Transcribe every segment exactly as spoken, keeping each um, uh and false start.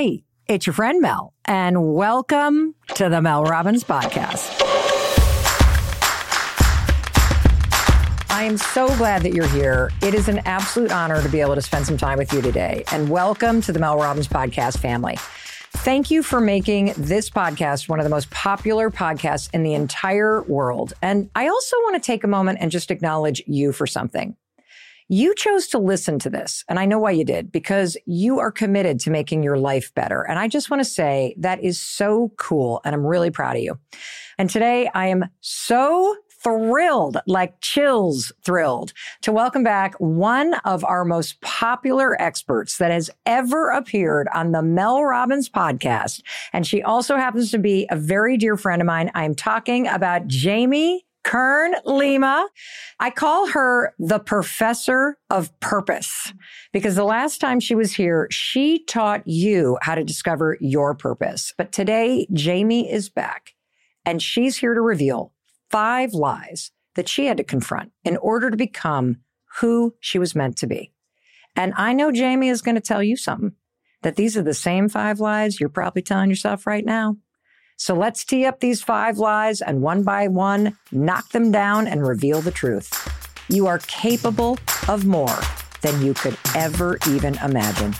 Hi, it's your friend Mel, and welcome to the Mel Robbins Podcast. I am so glad that you're here. It is an absolute honor to be able to spend some time with you today, and welcome to the Mel Robbins Podcast family. Thank you for making this podcast one of the most popular podcasts in the entire world. And I also want to take a moment and just acknowledge you for something. You chose to listen to this, and I know why you did, because you are committed to making your life better. And I just want to say that is so cool, and I'm really proud of you. And today I am so thrilled, like chills thrilled, to welcome back one of our most popular experts that has ever appeared on the Mel Robbins Podcast. And she also happens to be a very dear friend of mine. I'm talking about Jamie Kern Lima. I call her the professor of purpose because the last time she was here, she taught you how to discover your purpose. But today, Jamie is back and she's here to reveal five lies that she had to confront in order to become who she was meant to be. And I know Jamie is going to tell you something, that these are the same five lies you're probably telling yourself right now. So let's tee up these five lies and one by one, knock them down and reveal the truth. You are capable of more than you could ever even imagine.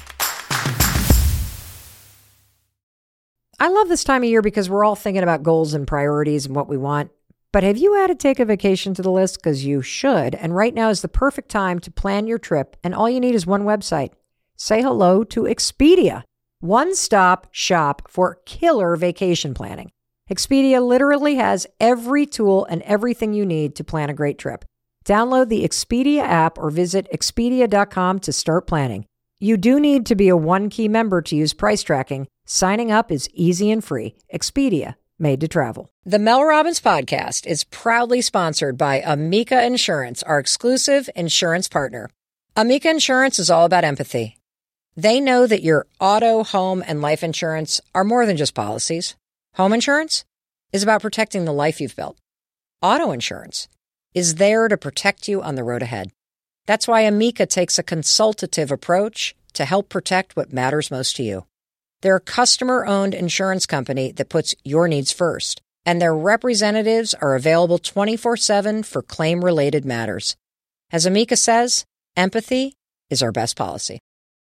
I love this time of year because we're all thinking about goals and priorities and what we want. But have you added Take a Vacation to the list? Because you should. And right now is the perfect time to plan your trip. And all you need is one website. Say hello to Expedia. One-stop shop for killer vacation planning. Expedia literally has every tool and everything you need to plan a great trip. Download the Expedia app or visit expedia dot com to start planning. You do need to be a one-key member to use price tracking. Signing up is easy and free. Expedia, made to travel. The Mel Robbins Podcast is proudly sponsored by Amica Insurance, our exclusive insurance partner. Amica Insurance is all about empathy. They know that your auto, home, and life insurance are more than just policies. Home insurance is about protecting the life you've built. Auto insurance is there to protect you on the road ahead. That's why Amica takes a consultative approach to help protect what matters most to you. They're a customer-owned insurance company that puts your needs first, and their representatives are available twenty-four seven for claim-related matters. As Amica says, empathy is our best policy.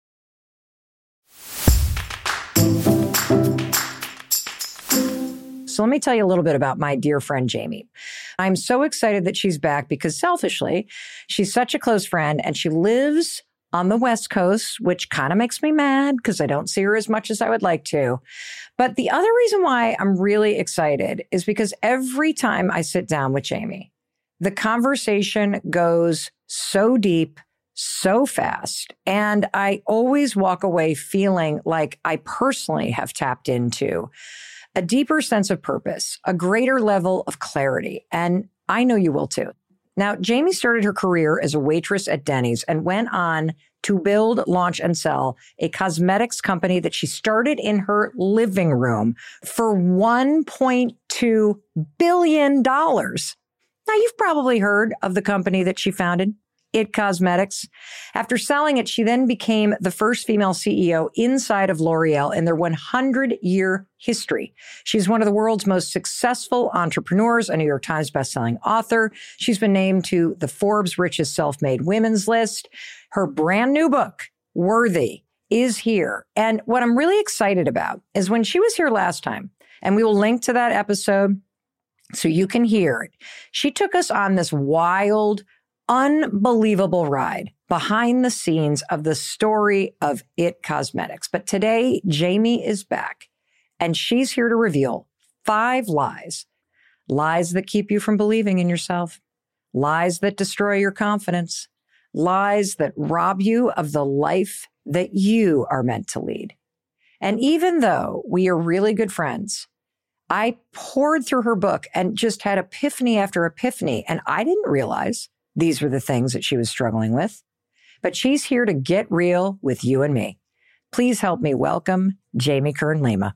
So let me tell you a little bit about my dear friend, Jamie. I'm so excited that she's back because selfishly, she's such a close friend and she lives on the West Coast, which kind of makes me mad because I don't see her as much as I would like to. But the other reason why I'm really excited is because every time I sit down with Jamie, the conversation goes so deep, so fast. And I always walk away feeling like I personally have tapped into a deeper sense of purpose, a greater level of clarity. And I know you will too. Now, Jamie started her career as a waitress at Denny's and went on to build, launch, and sell a cosmetics company that she started in her living room for one point two billion dollars. Now, you've probably heard of the company that she founded, It Cosmetics. After selling it, she then became the first female C E O inside of L'Oreal in their one hundred year history. She's one of the world's most successful entrepreneurs, a New York Times bestselling author. She's been named to the Forbes Richest Self-Made Women's list. Her brand new book, Worthy, is here. And what I'm really excited about is when she was here last time, and we will link to that episode so you can hear it, she took us on this wild, unbelievable ride behind the scenes of the story of It Cosmetics. But today, Jamie is back, and she's here to reveal five lies. Lies that keep you from believing in yourself. Lies that destroy your confidence. Lies that rob you of the life that you are meant to lead. And even though we are really good friends, I poured through her book and just had epiphany after epiphany, and I didn't realize these were the things that she was struggling with. But she's here to get real with you and me. Please help me welcome Jamie Kern Lima.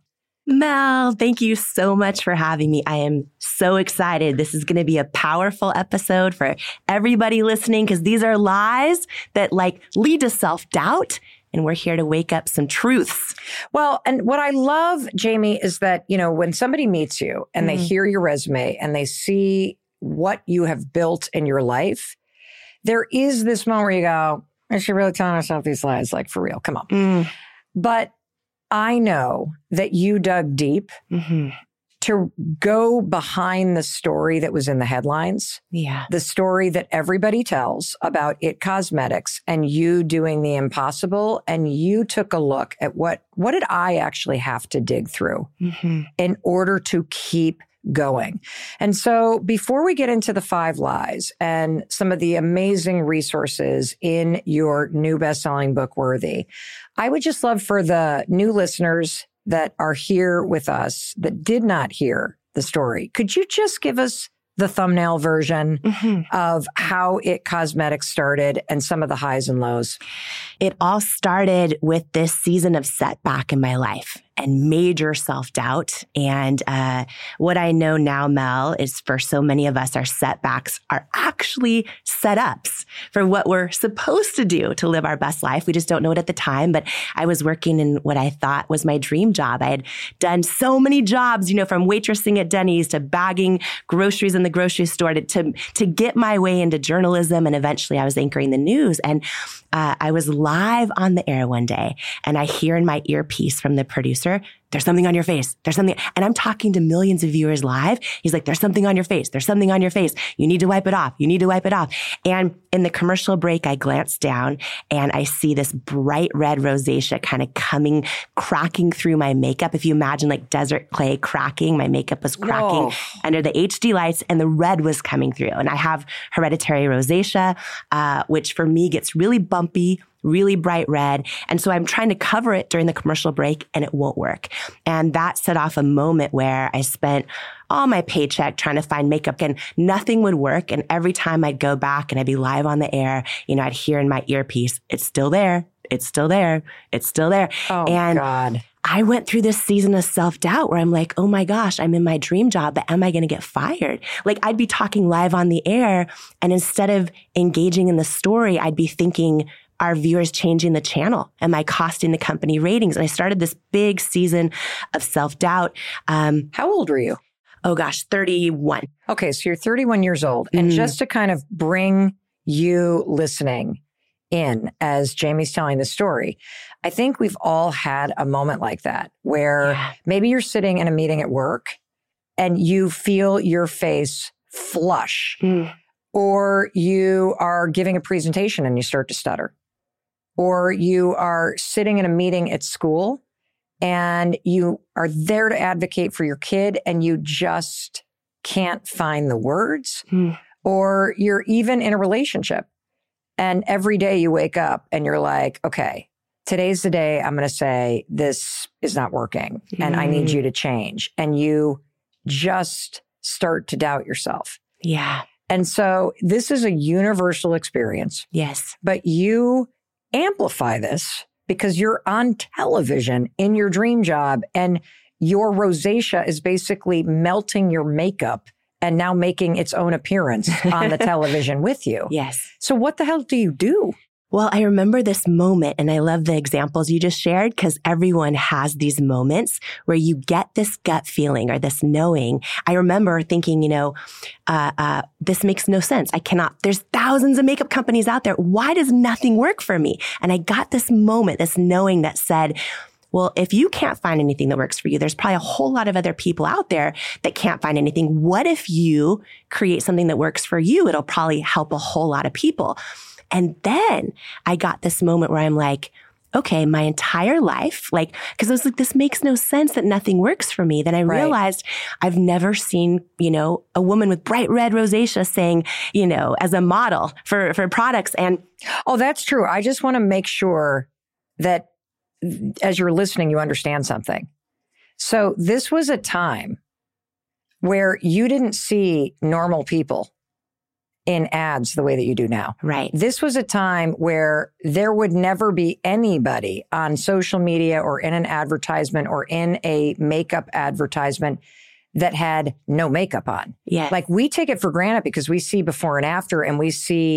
Mel, thank you so much for having me. I am so excited. This is going to be a powerful episode for everybody listening because these are lies that like lead to self-doubt and we're here to wake up some truths. Well, and what I love, Jamie, is that, you know, when somebody meets you and mm-hmm. they hear your resume and they see what you have built in your life, there is this moment where you go, is she really telling herself these lies? Like, for real, come on. Mm. But I know that you dug deep mm-hmm. to go behind the story that was in the headlines. Yeah. The story that everybody tells about It Cosmetics and you doing the impossible. And you took a look at what, what did I actually have to dig through mm-hmm. in order to keep going. And so before we get into the five lies and some of the amazing resources in your new best-selling book, Worthy, I would just love for the new listeners that are here with us that did not hear the story, could you just give us the thumbnail version mm-hmm. of how It Cosmetics started and some of the highs and lows? It all started with this season of setback in my life and major self-doubt. And uh, what I know now, Mel, is for so many of us, our setbacks are actually setups for what we're supposed to do to live our best life. We just don't know it at the time. But I was working in what I thought was my dream job. I had done so many jobs, you know, from waitressing at Denny's to bagging groceries in the grocery store to, to, to get my way into journalism. And eventually I was anchoring the news. And uh, I was live on the air one day and I hear in my earpiece from the producer, there's something on your face. There's something. And I'm talking to millions of viewers live. He's like, there's something on your face. There's something on your face. You need to wipe it off. You need to wipe it off. And in the commercial break, I glance down and I see this bright red rosacea kind of coming, cracking through my makeup. If you imagine like desert clay cracking, my makeup was cracking Whoa. under the H D lights and the red was coming through. And I have hereditary rosacea, uh, which for me gets really bumpy, really bright red. And so I'm trying to cover it during the commercial break and it won't work. And that set off a moment where I spent all my paycheck trying to find makeup and nothing would work. And every time I'd go back and I'd be live on the air, you know, I'd hear in my earpiece, it's still there. It's still there. It's still there. Oh, and God. I went through this season of self-doubt where I'm like, oh my gosh, I'm in my dream job, but am I going to get fired? Like I'd be talking live on the air and instead of engaging in the story, I'd be thinking, are viewers changing the channel? Am I costing the company ratings? And I started this big season of self-doubt. Um, How old were you? Oh gosh, thirty-one. Okay, so you're thirty-one years old. And mm. just to kind of bring you listening in as Jamie's telling the story, I think we've all had a moment like that where yeah. maybe you're sitting in a meeting at work and you feel your face flush, mm. or you are giving a presentation and you start to stutter. Or you are sitting in a meeting at school and you are there to advocate for your kid and you just can't find the words. Mm. Or you're even in a relationship and every day you wake up and you're like, okay, today's the day I'm going to say this is not working and mm. I need you to change. And you just start to doubt yourself. Yeah. And so this is a universal experience. Yes. But you amplify this because you're on television in your dream job and your rosacea is basically melting your makeup and now making its own appearance on the television with you. Yes. So what the hell do you do? Well, I remember this moment and I love the examples you just shared because everyone has these moments where you get this gut feeling or this knowing. I remember thinking, you know, uh, uh, this makes no sense. I cannot, there's thousands of makeup companies out there. Why does nothing work for me? And I got this moment, this knowing that said, well, if you can't find anything that works for you, there's probably a whole lot of other people out there that can't find anything. What if you create something that works for you? It'll probably help a whole lot of people. And then I got this moment where I'm like, okay, my entire life, like, cause I was like, this makes no sense that nothing works for me. Then I right. realized I've never seen, you know, a woman with bright red rosacea saying, you know, as a model for, for products. And oh, that's true. I just want to make sure that as you're listening, you understand something. So this was a time where you didn't see normal people in ads the way that you do now. Right. This was a time where there would never be anybody on social media or in an advertisement or in a makeup advertisement that had no makeup on. Yeah. Like we take it for granted because we see before and after and we see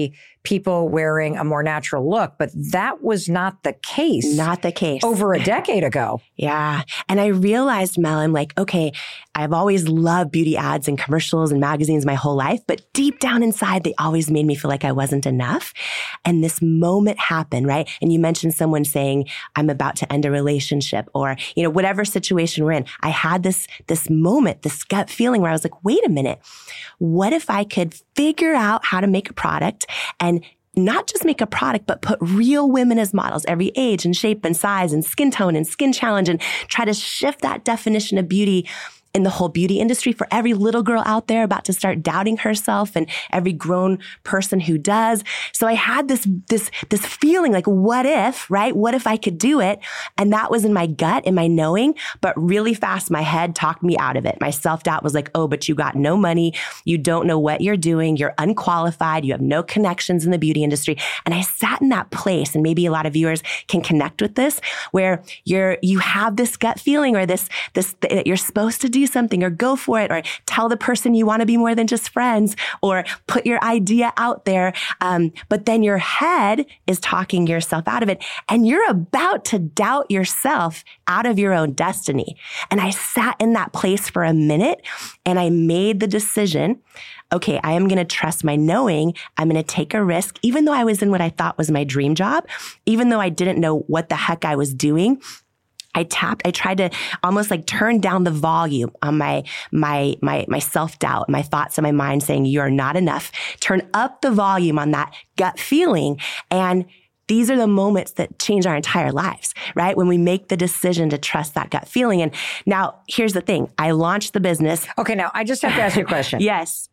people wearing a more natural look, but that was not the case. Not the case. Over a decade ago. Yeah. And I realized, Mel, I'm like, okay, I've always loved beauty ads and commercials and magazines my whole life, but deep down inside, they always made me feel like I wasn't enough. And this moment happened, right? And you mentioned someone saying, I'm about to end a relationship or, you know, whatever situation we're in. I had this, this moment, this gut feeling where I was like, wait a minute, what if I could figure out how to make a product and not just make a product, but put real women as models, every age and shape and size and skin tone and skin challenge, and try to shift that definition of beauty in the whole beauty industry for every little girl out there about to start doubting herself and every grown person who does. So I had this, this, this feeling like, what if, right? What if I could do it? And that was in my gut, in my knowing, but really fast, my head talked me out of it. My self-doubt was like, oh, but you got no money. You don't know what you're doing. You're unqualified. You have no connections in the beauty industry. And I sat in that place, and maybe a lot of viewers can connect with this, where you're, you have this gut feeling or this, this, that you're supposed to do something or go for it or tell the person you want to be more than just friends or put your idea out there. Um, but then your head is talking yourself out of it, and you're about to doubt yourself out of your own destiny. And I sat in that place for a minute, and I made the decision, okay, I am going to trust my knowing. I'm going to take a risk, even though I was in what I thought was my dream job, even though I didn't know what the heck I was doing. I tapped, I tried to almost like turn down the volume on my, my, my, my self-doubt, my thoughts in my mind saying, you're not enough. Turn up the volume on that gut feeling. And these are the moments that change our entire lives, right? When we make the decision to trust that gut feeling. And now here's the thing. I launched the business. Okay. Now I just have to ask you a question. Yes.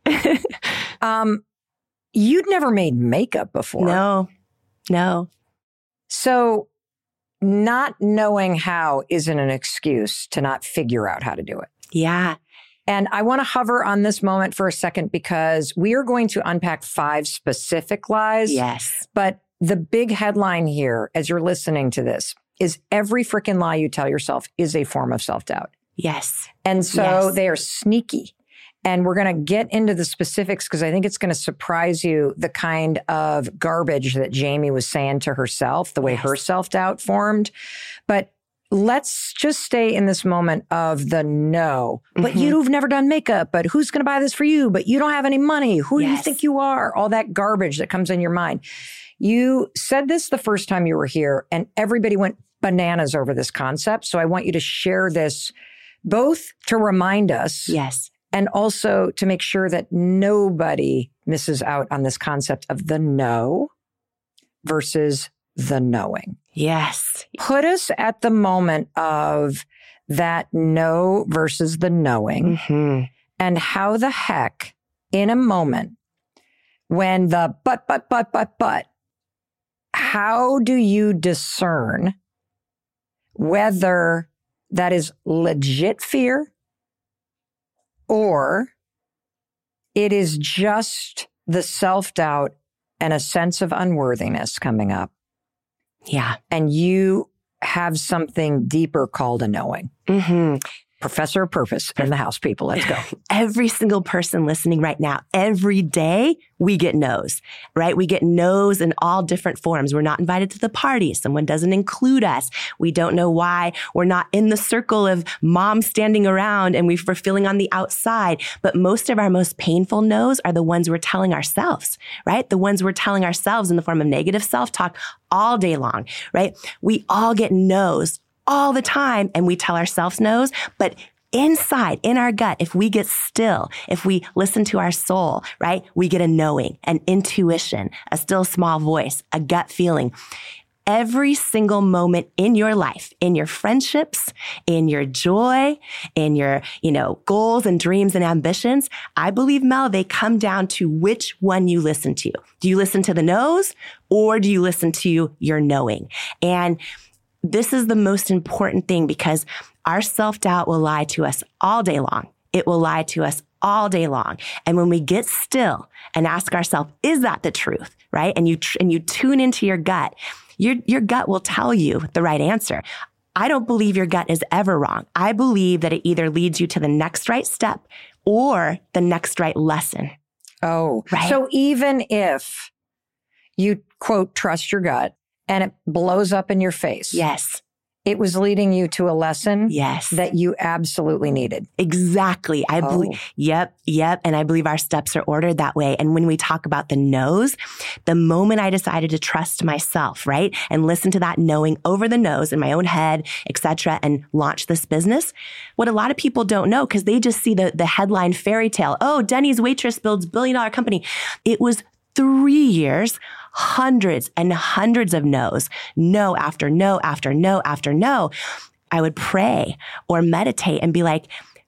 um, you'd never made makeup before. No, no. So not knowing how isn't an excuse to not figure out how to do it. Yeah. And I want to hover on this moment for a second, because we are going to unpack five specific lies. Yes. But the big headline here, as you're listening to this, is every freaking lie you tell yourself is a form of self-doubt. Yes. And so yes. they are sneaky. And we're going to get into the specifics, because I think it's going to surprise you the kind of garbage that Jamie was saying to herself, the way yes. her self-doubt formed. But let's just stay in this moment of the no. Mm-hmm. But you've never done makeup. But who's going to buy this for you? But you don't have any money. Who yes. do you think you are? All that garbage that comes in your mind. You said this the first time you were here, and everybody went bananas over this concept. So I want you to share this, both to remind us. Yes. And also to make sure that nobody misses out on this concept of the no versus the knowing. Yes. Put us at the moment of that no versus the knowing, mm-hmm. and how the heck in a moment when the but, but, but, but, but, how do you discern whether that is legit fear, or it is just the self-doubt and a sense of unworthiness coming up? Yeah. And you have something deeper called a knowing. Mm-hmm. Professor of Purpose in the house, people. Let's go. Every single person listening right now, every day we get no's, right? We get no's in all different forms. We're not invited to the party. Someone doesn't include us. We don't know why. We're not in the circle of moms standing around, and we're feeling on the outside. But most of our most painful no's are the ones we're telling ourselves, right? The ones we're telling ourselves in the form of negative self-talk all day long, right? We all get no's all the time, and we tell ourselves no's, but inside, in our gut, if we get still, if we listen to our soul, right, we get a knowing, an intuition, a still small voice, a gut feeling. Every single moment in your life, in your friendships, in your joy, in your, you know, goals and dreams and ambitions, I believe, Mel, they come down to which one you listen to. Do you listen to the no's, or do you listen to your knowing? And this is the most important thing, because our self-doubt will lie to us all day long. It will lie to us all day long. And when we get still and ask ourselves, is that the truth, right? And you tr- and you tune into your gut, your, your gut will tell you the right answer. I don't believe your gut is ever wrong. I believe that it either leads you to the next right step or the next right lesson. Oh, right. So even if you quote, trust your gut, and it blows up in your face. Yes. It was leading you to a lesson yes. that you absolutely needed. Exactly. I oh. believe, yep, yep. And I believe our steps are ordered that way. And when we talk about the no's, the moment I decided to trust myself, right? And listen to that knowing over the nose in my own head, et cetera, and launch this business. What a lot of people don't know, because they just see the, the headline fairy tale. Oh, Denny's waitress builds billion dollar company. It was three years, hundreds and hundreds of no's, no after no after no after no. I would pray or meditate and be like,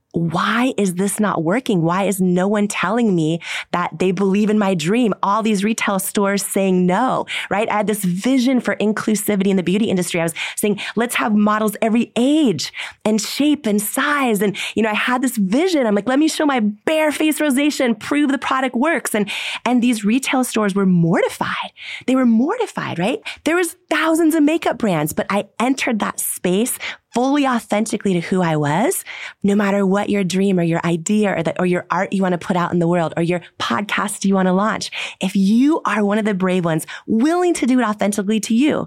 why is this not working? Why is no one telling me that they believe in my dream? All these retail stores saying no, right? I had this vision for inclusivity in the beauty industry. I was saying, let's have models every age and shape and size. And, you know, I had this vision. I'm like, let me show my bare face rosacea and prove the product works. And, and these retail stores were mortified. They were mortified, right? There was thousands of makeup brands, but I entered that space fully authentically to who I was, no matter what your dream or your idea or, the, or your art you want to put out in the world or your podcast you want to launch. If you are one of the brave ones willing to do it authentically to you,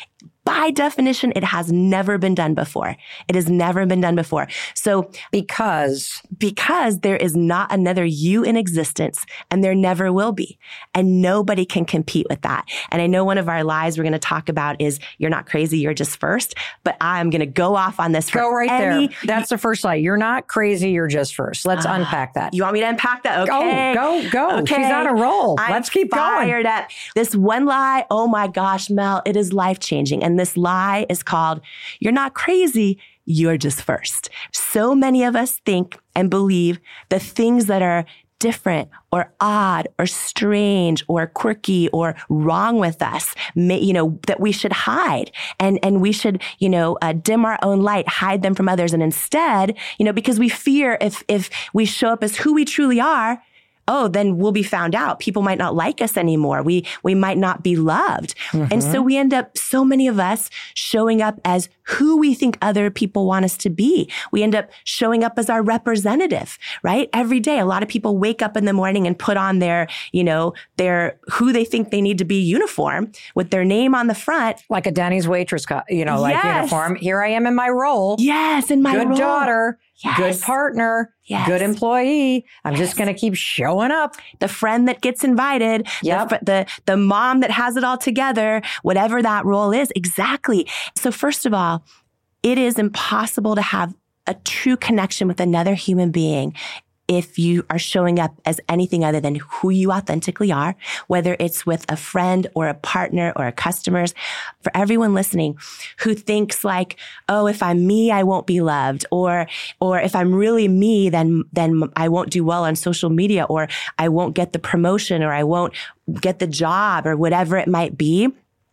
by definition, it has never been done before. It has never been done before. So because, because there is not another you in existence, and there never will be. And nobody can compete with that. And I know one of our lies we're going to talk about is you're not crazy, you're just first. But I'm going to go off on this. Go right any, there. That's the first lie. You're not crazy, you're just first. Let's uh, unpack that. You want me to unpack that? Okay. Go, go, go. Okay. She's on a roll. I'm Let's keep fired going. Up. This one lie, oh my gosh, Mel, it is life-changing. And this lie is called, you're not crazy, you're just first. So many of us think and believe the things that are different or odd or strange or quirky or wrong with us, may, you know, that we should hide and, and we should, you know, uh, dim our own light, hide them from others. And instead, you know, because we fear if, if we show up as who we truly are, oh, then we'll be found out. People might not like us anymore. We, we might not be loved. Mm-hmm. And so we end up, so many of us showing up as who we think other people want us to be. We end up showing up as our representative, right? Every day, a lot of people wake up in the morning and put on their, you know, their, who they think they need to be uniform with their name on the front. Like a Denny's waitress, you know, like yes. uniform. Here I am in my role. Yes, in my Good role. daughter. Yes. Good partner, yes. Good employee. I'm yes. just going to keep showing up. The friend that gets invited, yep. the, the, the mom that has it all together, whatever that role is. Exactly. So first of all, it is impossible to have a true connection with another human being if you are showing up as anything other than who you authentically are, whether it's with a friend or a partner or a customers. For everyone listening who thinks like, oh, if I'm me, I won't be loved. Or, or if I'm really me, then, then I won't do well on social media, or I won't get the promotion, or I won't get the job, or whatever it might be.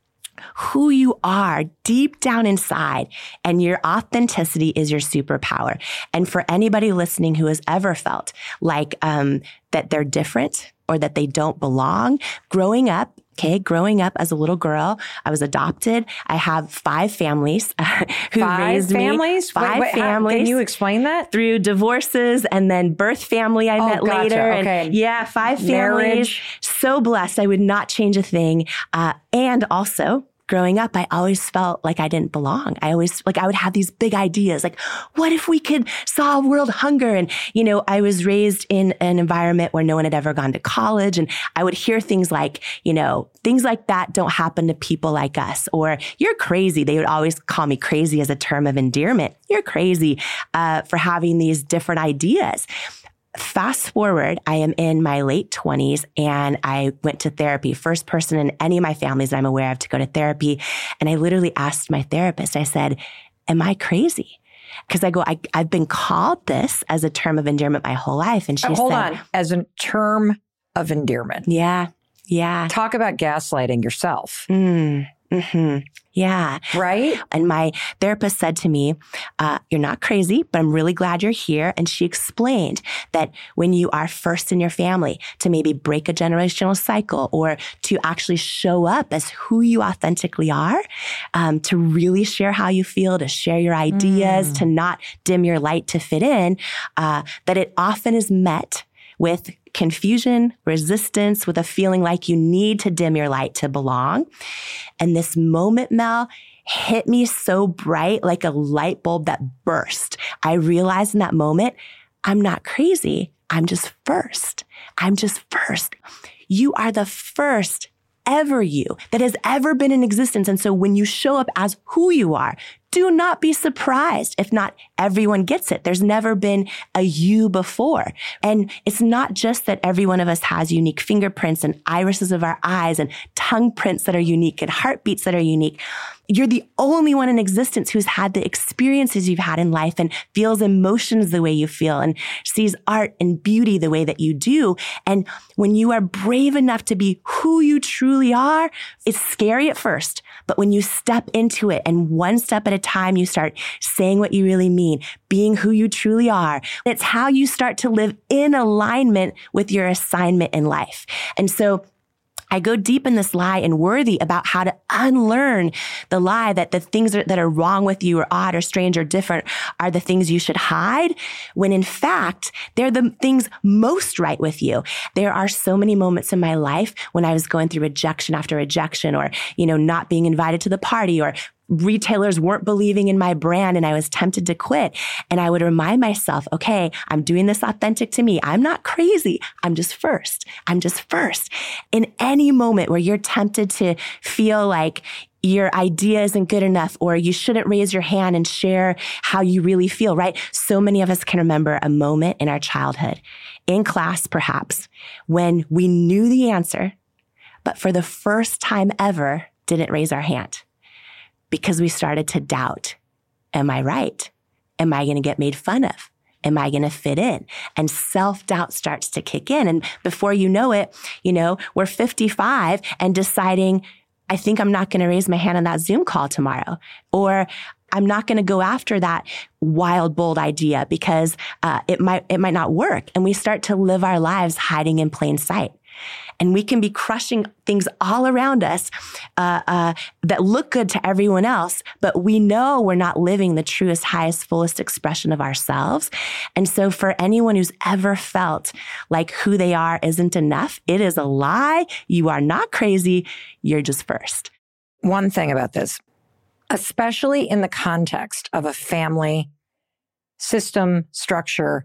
Who you are deep down inside and your authenticity is your superpower. And for anybody listening who has ever felt like um, that they're different or that they don't belong, growing up, okay, growing up as a little girl, I was adopted. I have five families uh, who five raised families? me. Five wait, wait, families. How, can you explain that? Through divorces and then birth family I oh, met gotcha. later. Okay. And yeah, five families. Marriage. So blessed. I would not change a thing. Uh, and also, growing up, I always felt like I didn't belong. I always, like, I would have these big ideas, like, what if we could solve world hunger? And, you know, I was raised in an environment where no one had ever gone to college. And I would hear things like, you know, things like that don't happen to people like us, or you're crazy. They would always call me crazy as a term of endearment. You're crazy uh, for having these different ideas. Fast forward, I am in my late twenties and I went to therapy. First person in any of my families that I'm aware of to go to therapy. And I literally asked my therapist, I said, am I crazy? Because I go, I, I've been called this as a term of endearment my whole life. And she uh, hold said, on, as a term of endearment. Yeah, yeah. Talk about gaslighting yourself. Mm, mm-hmm. Yeah. Right? And my therapist said to me, uh, you're not crazy, but I'm really glad you're here. And she explained that when you are first in your family, to maybe break a generational cycle or to actually show up as who you authentically are, um, to really share how you feel, to share your ideas, mm. to not dim your light to fit in, uh, that it often is met with confusion, resistance, with a feeling like you need to dim your light to belong. And this moment, Mel, hit me so bright, like a light bulb that burst. I realized in that moment, I'm not crazy. I'm just first. I'm just first. You are the first ever you that has ever been in existence. And so when you show up as who you are, do not be surprised if not everyone gets it. There's never been a you before. And it's not just that every one of us has unique fingerprints and irises of our eyes and tongue prints that are unique and heartbeats that are unique. You're the only one in existence who's had the experiences you've had in life and feels emotions the way you feel and sees art and beauty the way that you do. And when you are brave enough to be who you truly are, it's scary at first. But when you step into it and one step at a time, you start saying what you really mean, being who you truly are. It's how you start to live in alignment with your assignment in life. And so I go deep in this lie and Worthy about how to unlearn the lie that the things that are wrong with you or odd or strange or different are the things you should hide, when in fact, they're the things most right with you. There are so many moments in my life when I was going through rejection after rejection, or, you know, not being invited to the party, or retailers weren't believing in my brand and I was tempted to quit. And I would remind myself, okay, I'm doing this authentic to me. I'm not crazy. I'm just first. I'm just first. In any moment where you're tempted to feel like your idea isn't good enough, or you shouldn't raise your hand and share how you really feel, right? So many of us can remember a moment in our childhood, in class perhaps, when we knew the answer, but for the first time ever, didn't raise our hand. Because we started to doubt, am I right? Am I going to get made fun of? Am I going to fit in? And self-doubt starts to kick in. And before you know it, you know, we're fifty-five and deciding, I think I'm not going to raise my hand on that Zoom call tomorrow. Or I'm not going to go after that wild, bold idea because uh, it might, it might not work. And we start to live our lives hiding in plain sight. And we can be crushing things all around us uh, uh, that look good to everyone else, but we know we're not living the truest, highest, fullest expression of ourselves. And so for anyone who's ever felt like who they are isn't enough, it is a lie. You are not crazy. You're just first. One thing about this, especially in the context of a family system structure,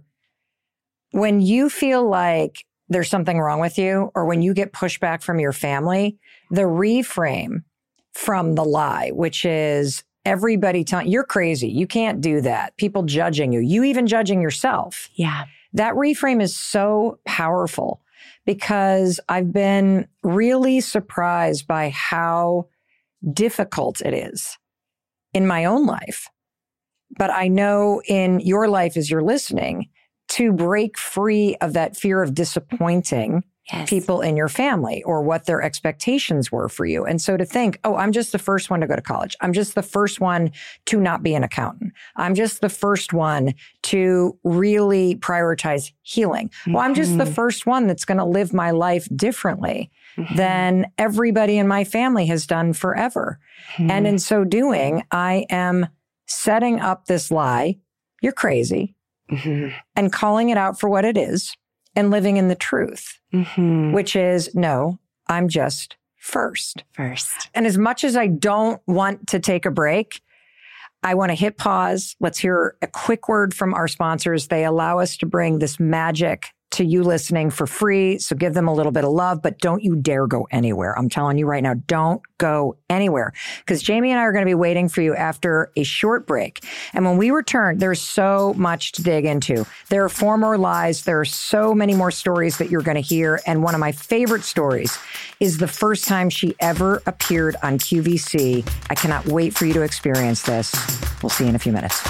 when you feel like there's something wrong with you, or when you get pushback from your family, the reframe from the lie, which is everybody telling you're crazy, you can't do that, people judging you, you even judging yourself. Yeah. That reframe is so powerful because I've been really surprised by how difficult it is in my own life. But I know in your life as you're listening, to break free of that fear of disappointing yes. people in your family or what their expectations were for you. And so to think, oh, I'm just the first one to go to college. I'm just the first one to not be an accountant. I'm just the first one to really prioritize healing. Mm-hmm. Well, I'm just the first one that's going to live my life differently mm-hmm. than everybody in my family has done forever. Mm-hmm. And in so doing, I am setting up this lie. You're crazy. Mm-hmm. And calling it out for what it is and living in the truth, mm-hmm. which is, no, I'm just first. First. And as much as I don't want to take a break, I want to hit pause. Let's hear a quick word from our sponsors. They allow us to bring this magic to you listening for free. So give them a little bit of love, but don't you dare go anywhere. I'm telling you right now, don't go anywhere because Jamie and I are going to be waiting for you after a short break. And when we return, there's so much to dig into. There are four more lies. There are so many more stories that you're going to hear. And one of my favorite stories is the first time she ever appeared on Q V C. I cannot wait for you to experience this. We'll see you in a few minutes.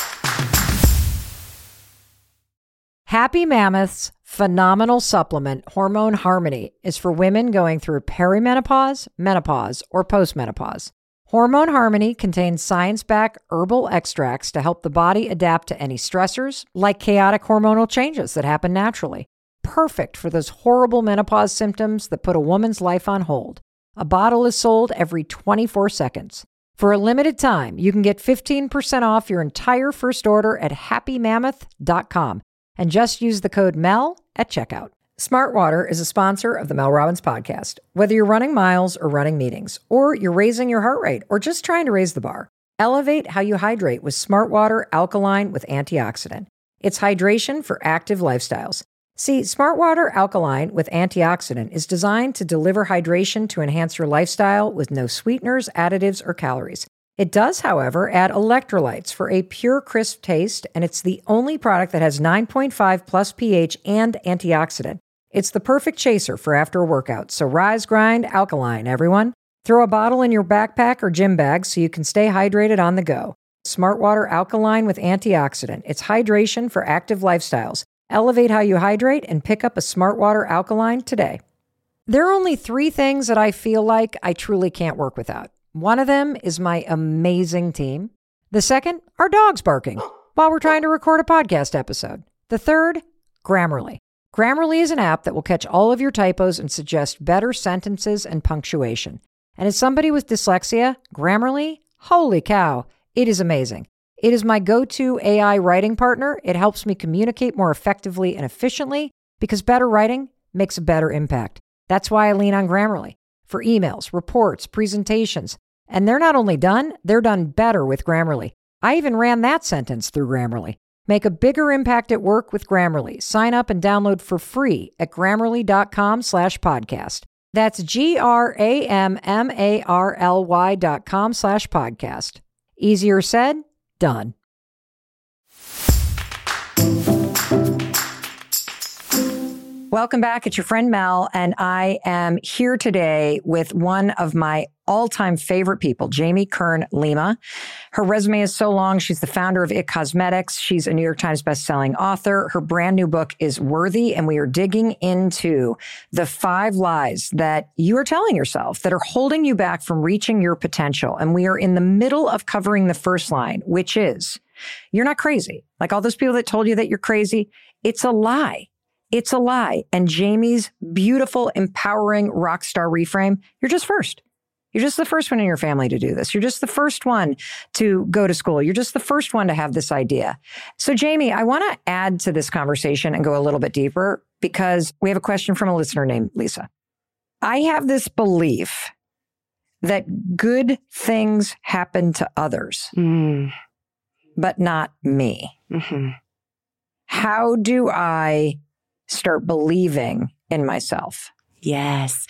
Happy Mammoth's phenomenal supplement, Hormone Harmony, is for women going through perimenopause, menopause, or postmenopause. Hormone Harmony contains science-backed herbal extracts to help the body adapt to any stressors, like chaotic hormonal changes that happen naturally. Perfect for those horrible menopause symptoms that put a woman's life on hold. A bottle is sold every twenty-four seconds. For a limited time, you can get fifteen percent off your entire first order at happy mammoth dot com. And just use the code MEL at checkout. Smartwater is a sponsor of the Mel Robbins podcast. Whether you're running miles or running meetings, or you're raising your heart rate, or just trying to raise the bar, elevate how you hydrate with Smartwater Alkaline with Antioxidant. It's hydration for active lifestyles. See, Smartwater Alkaline with Antioxidant is designed to deliver hydration to enhance your lifestyle with no sweeteners, additives, or calories. It does, however, add electrolytes for a pure, crisp taste, and it's the only product that has nine point five plus pH and antioxidant. It's the perfect chaser for after a workout, so rise, grind, alkaline, everyone. Throw a bottle in your backpack or gym bag so you can stay hydrated on the go. Smartwater Alkaline with Antioxidant. It's hydration for active lifestyles. Elevate how you hydrate and pick up a Smartwater Alkaline today. There are only three things that I feel like I truly can't work without. One of them is my amazing team. The second, our dogs barking while we're trying to record a podcast episode. The third, Grammarly. Grammarly is an app that will catch all of your typos and suggest better sentences and punctuation. And as somebody with dyslexia, Grammarly, holy cow, it is amazing. It is my go-to A I writing partner. It helps me communicate more effectively and efficiently because better writing makes a better impact. That's why I lean on Grammarly for emails, reports, presentations. And they're not only done, they're done better with Grammarly. I even ran that sentence through Grammarly. Make a bigger impact at work with Grammarly. Sign up and download for free at grammarly.com slash podcast. That's G-R-A-M-M-A-R-L-Y dot com slash podcast. Easier said, done. Welcome back. It's your friend Mel, and I am here today with one of my all-time favorite people, Jamie Kern Lima. Her resume is so long. She's the founder of It Cosmetics. She's a New York Times bestselling author. Her brand new book is Worthy, and we are digging into the five lies that you are telling yourself that are holding you back from reaching your potential. And we are in the middle of covering the first line, which is, you're not crazy. Like all those people that told you that you're crazy, it's a lie. It's a lie. And Jamie's beautiful, empowering rock star reframe, you're just first. You're just the first one in your family to do this. You're just the first one to go to school. You're just the first one to have this idea. So Jamie, I want to add to this conversation and go a little bit deeper because we have a question from a listener named Lisa. I have this belief that good things happen to others, mm. but not me. Mm-hmm. How do I start believing in myself? Yes.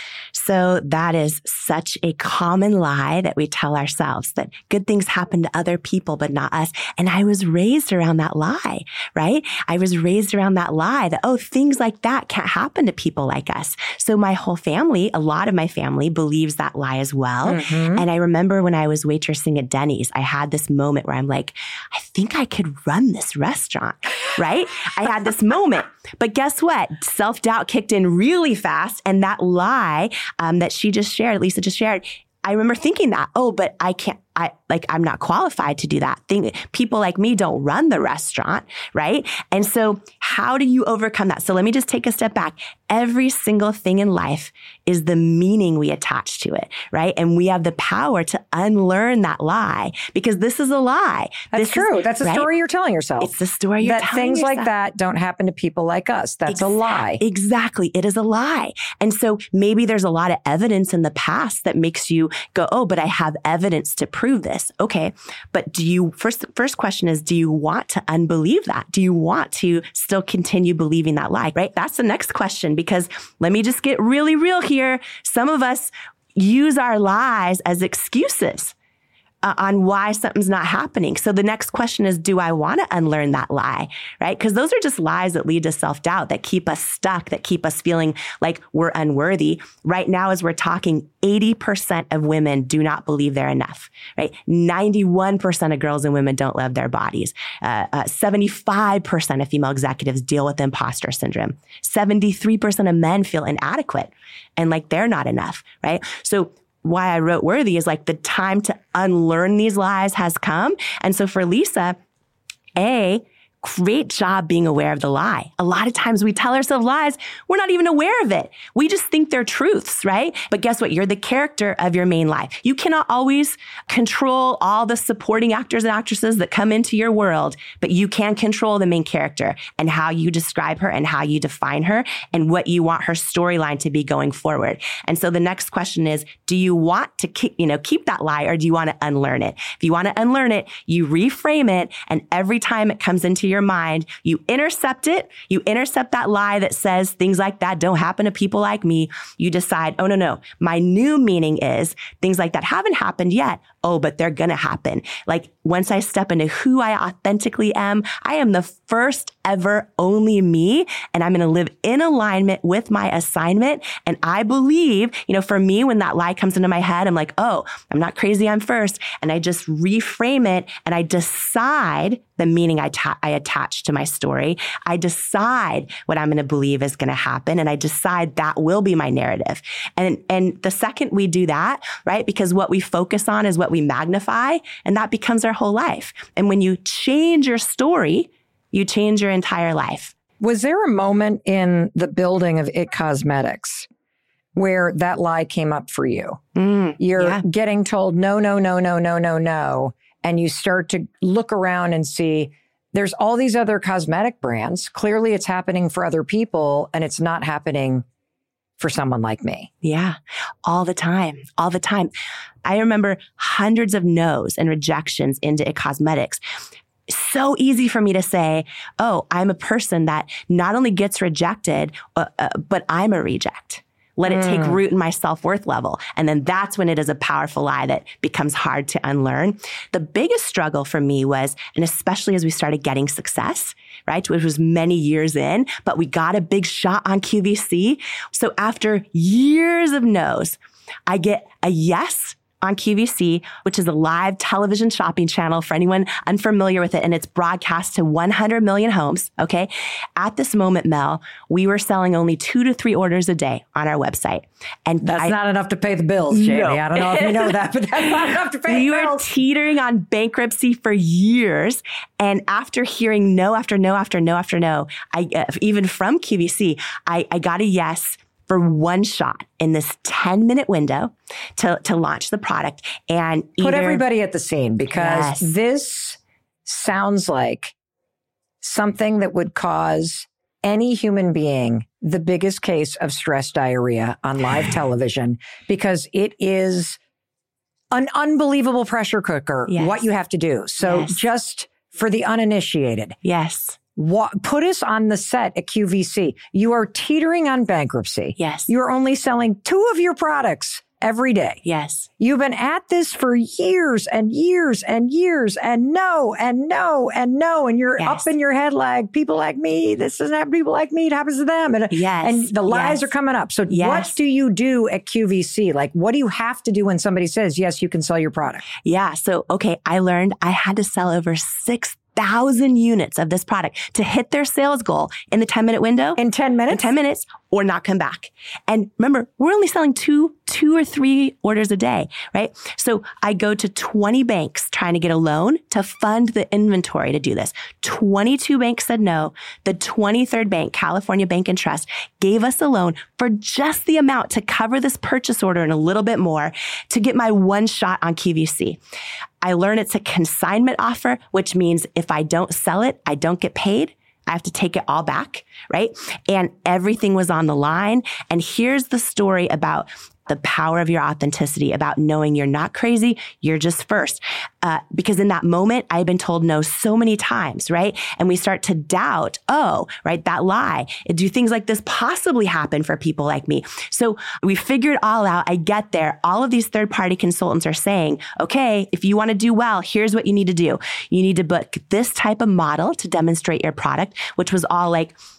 So that is such a common lie that we tell ourselves, that good things happen to other people, but not us. And I was raised around that lie, right? I was raised around that lie that, oh, things like that can't happen to people like us. So my whole family, a lot of my family believes that lie as well. Mm-hmm. And I remember when I was waitressing at Denny's, I had this moment where I'm like, I think I could run this restaurant, right? I had this moment. But guess what? Self-doubt kicked in really fast. And that lie um, that she just shared, Lisa just shared, I remember thinking that, oh, but I can't, I like, I'm not qualified to do that. Think, people like me don't run the restaurant, right? And so how do you overcome that? So let me just take a step back. Every single thing in life is the meaning we attach to it, right? And we have the power to unlearn that lie because this is a lie. That's this true. Is, That's a right? story you're telling yourself. It's the story you're that telling things yourself. like that don't happen to people like us. That's exactly. a lie. Exactly. It is a lie. And so maybe there's a lot of evidence in the past that makes you go, oh, but I have evidence to prove this. Okay. But do you, first, first question is, do you want to unbelieve that? Do you want to still continue believing that lie, right? That's the next question, because let me just get really real here. Some of us use our lies as excuses Uh, on why something's not happening. So the next question is, do I want to unlearn that lie, right? Because those are just lies that lead to self-doubt, that keep us stuck, that keep us feeling like we're unworthy. Right now, as we're talking, eighty percent of women do not believe they're enough, right? ninety-one percent of girls and women don't love their bodies. Uh, uh, seventy-five percent of female executives deal with imposter syndrome. seventy-three percent of men feel inadequate and like they're not enough, right? So why I wrote Worthy is like the time to unlearn these lies has come. And so for Lisa, A, great job being aware of the lie. A lot of times we tell ourselves lies, we're not even aware of it. We just think they're truths, right? But guess what? You're the character of your main lie. You cannot always control all the supporting actors and actresses that come into your world, but you can control the main character and how you describe her and how you define her and what you want her storyline to be going forward. And so the next question is, do you want to keep, you know, keep that lie, or do you want to unlearn it? If you want to unlearn it, you reframe it, and every time it comes into your your mind, you intercept it, you intercept that lie that says things like that don't happen to people like me. You decide, oh, no, no, my new meaning is things like that haven't happened yet. Oh, but they're going to happen. Like once I step into who I authentically am, I am the first ever only me, and I'm going to live in alignment with my assignment. And I believe, you know, for me, when that lie comes into my head, I'm like, oh, I'm not crazy, I'm first. And I just reframe it and I decide the meaning I, ta- I attach to my story. I decide what I'm going to believe is going to happen. And I decide that will be my narrative. And, and the second we do that, right, because what we focus on is what we magnify, and that becomes our whole life. And when you change your story, you change your entire life. Was there a moment in the building of It Cosmetics where that lie came up for you? Mm, You're yeah. getting told, no, no, no, no, no, no, no. And you start to look around and see there's all these other cosmetic brands. Clearly it's happening for other people and it's not happening for someone like me. Yeah, all the time, all the time. I remember hundreds of no's and rejections into It Cosmetics. So easy for me to say, oh, I'm a person that not only gets rejected, uh, uh, but I'm a reject. Let it take root in my self-worth level. And then that's when it is a powerful lie that becomes hard to unlearn. The biggest struggle for me was, and especially as we started getting success, right, which was many years in, but we got a big shot on Q V C. So after years of no's, I get a yes on Q V C, which is a live television shopping channel for anyone unfamiliar with it. And it's broadcast to one hundred million homes. Okay. At this moment, Mel, we were selling only two to three orders a day on our website. And that's I, not enough to pay the bills, Jamie. No. I don't know if you know that, but that's not enough to pay we the bills. We were teetering on bankruptcy for years. And after hearing no after no after no after no, I, uh, even from Q V C, I, I got a yes for one shot in this ten minute window to, to launch the product. And put either, everybody at the scene, because yes. this sounds like something that would cause any human being the biggest case of stress diarrhea on live television, because it is an unbelievable pressure cooker, yes. what you have to do. So yes. just for the uninitiated. Yes. What, put us on the set at Q V C. You are teetering on bankruptcy. Yes. You are only selling two of your products every day. Yes. You've been at this for years and years and years, and no, and no, and no. And you're yes. up in your head like, people like me, this doesn't happen to people like me, it happens to them. And, yes. and the lies yes. are coming up. So yes. what do you do at Q V C? Like, what do you have to do when somebody says, yes, you can sell your product? Yeah. So, okay, I learned I had to sell over six thousand units of this product to hit their sales goal in the ten minute window. In ten minutes? In ten minutes, or not come back. And remember, we're only selling two, two or three orders a day, right? So I go to twenty banks trying to get a loan to fund the inventory to do this. twenty-two banks said no. The twenty-third bank, California Bank and Trust, gave us a loan for just the amount to cover this purchase order and a little bit more to get my one shot on Q V C. I learned it's a consignment offer, which means if I don't sell it, I don't get paid. I have to take it all back, right? And everything was on the line. And here's the story about the power of your authenticity, about knowing you're not crazy, you're just first. Uh, because in that moment, I've been told no so many times, right? And we start to doubt, oh, right, that lie. Do things like this possibly happen for people like me? So we figured all out. I get there. All of these third-party consultants are saying, okay, if you want to do well, here's what you need to do. You need to book this type of model to demonstrate your product, which was all like,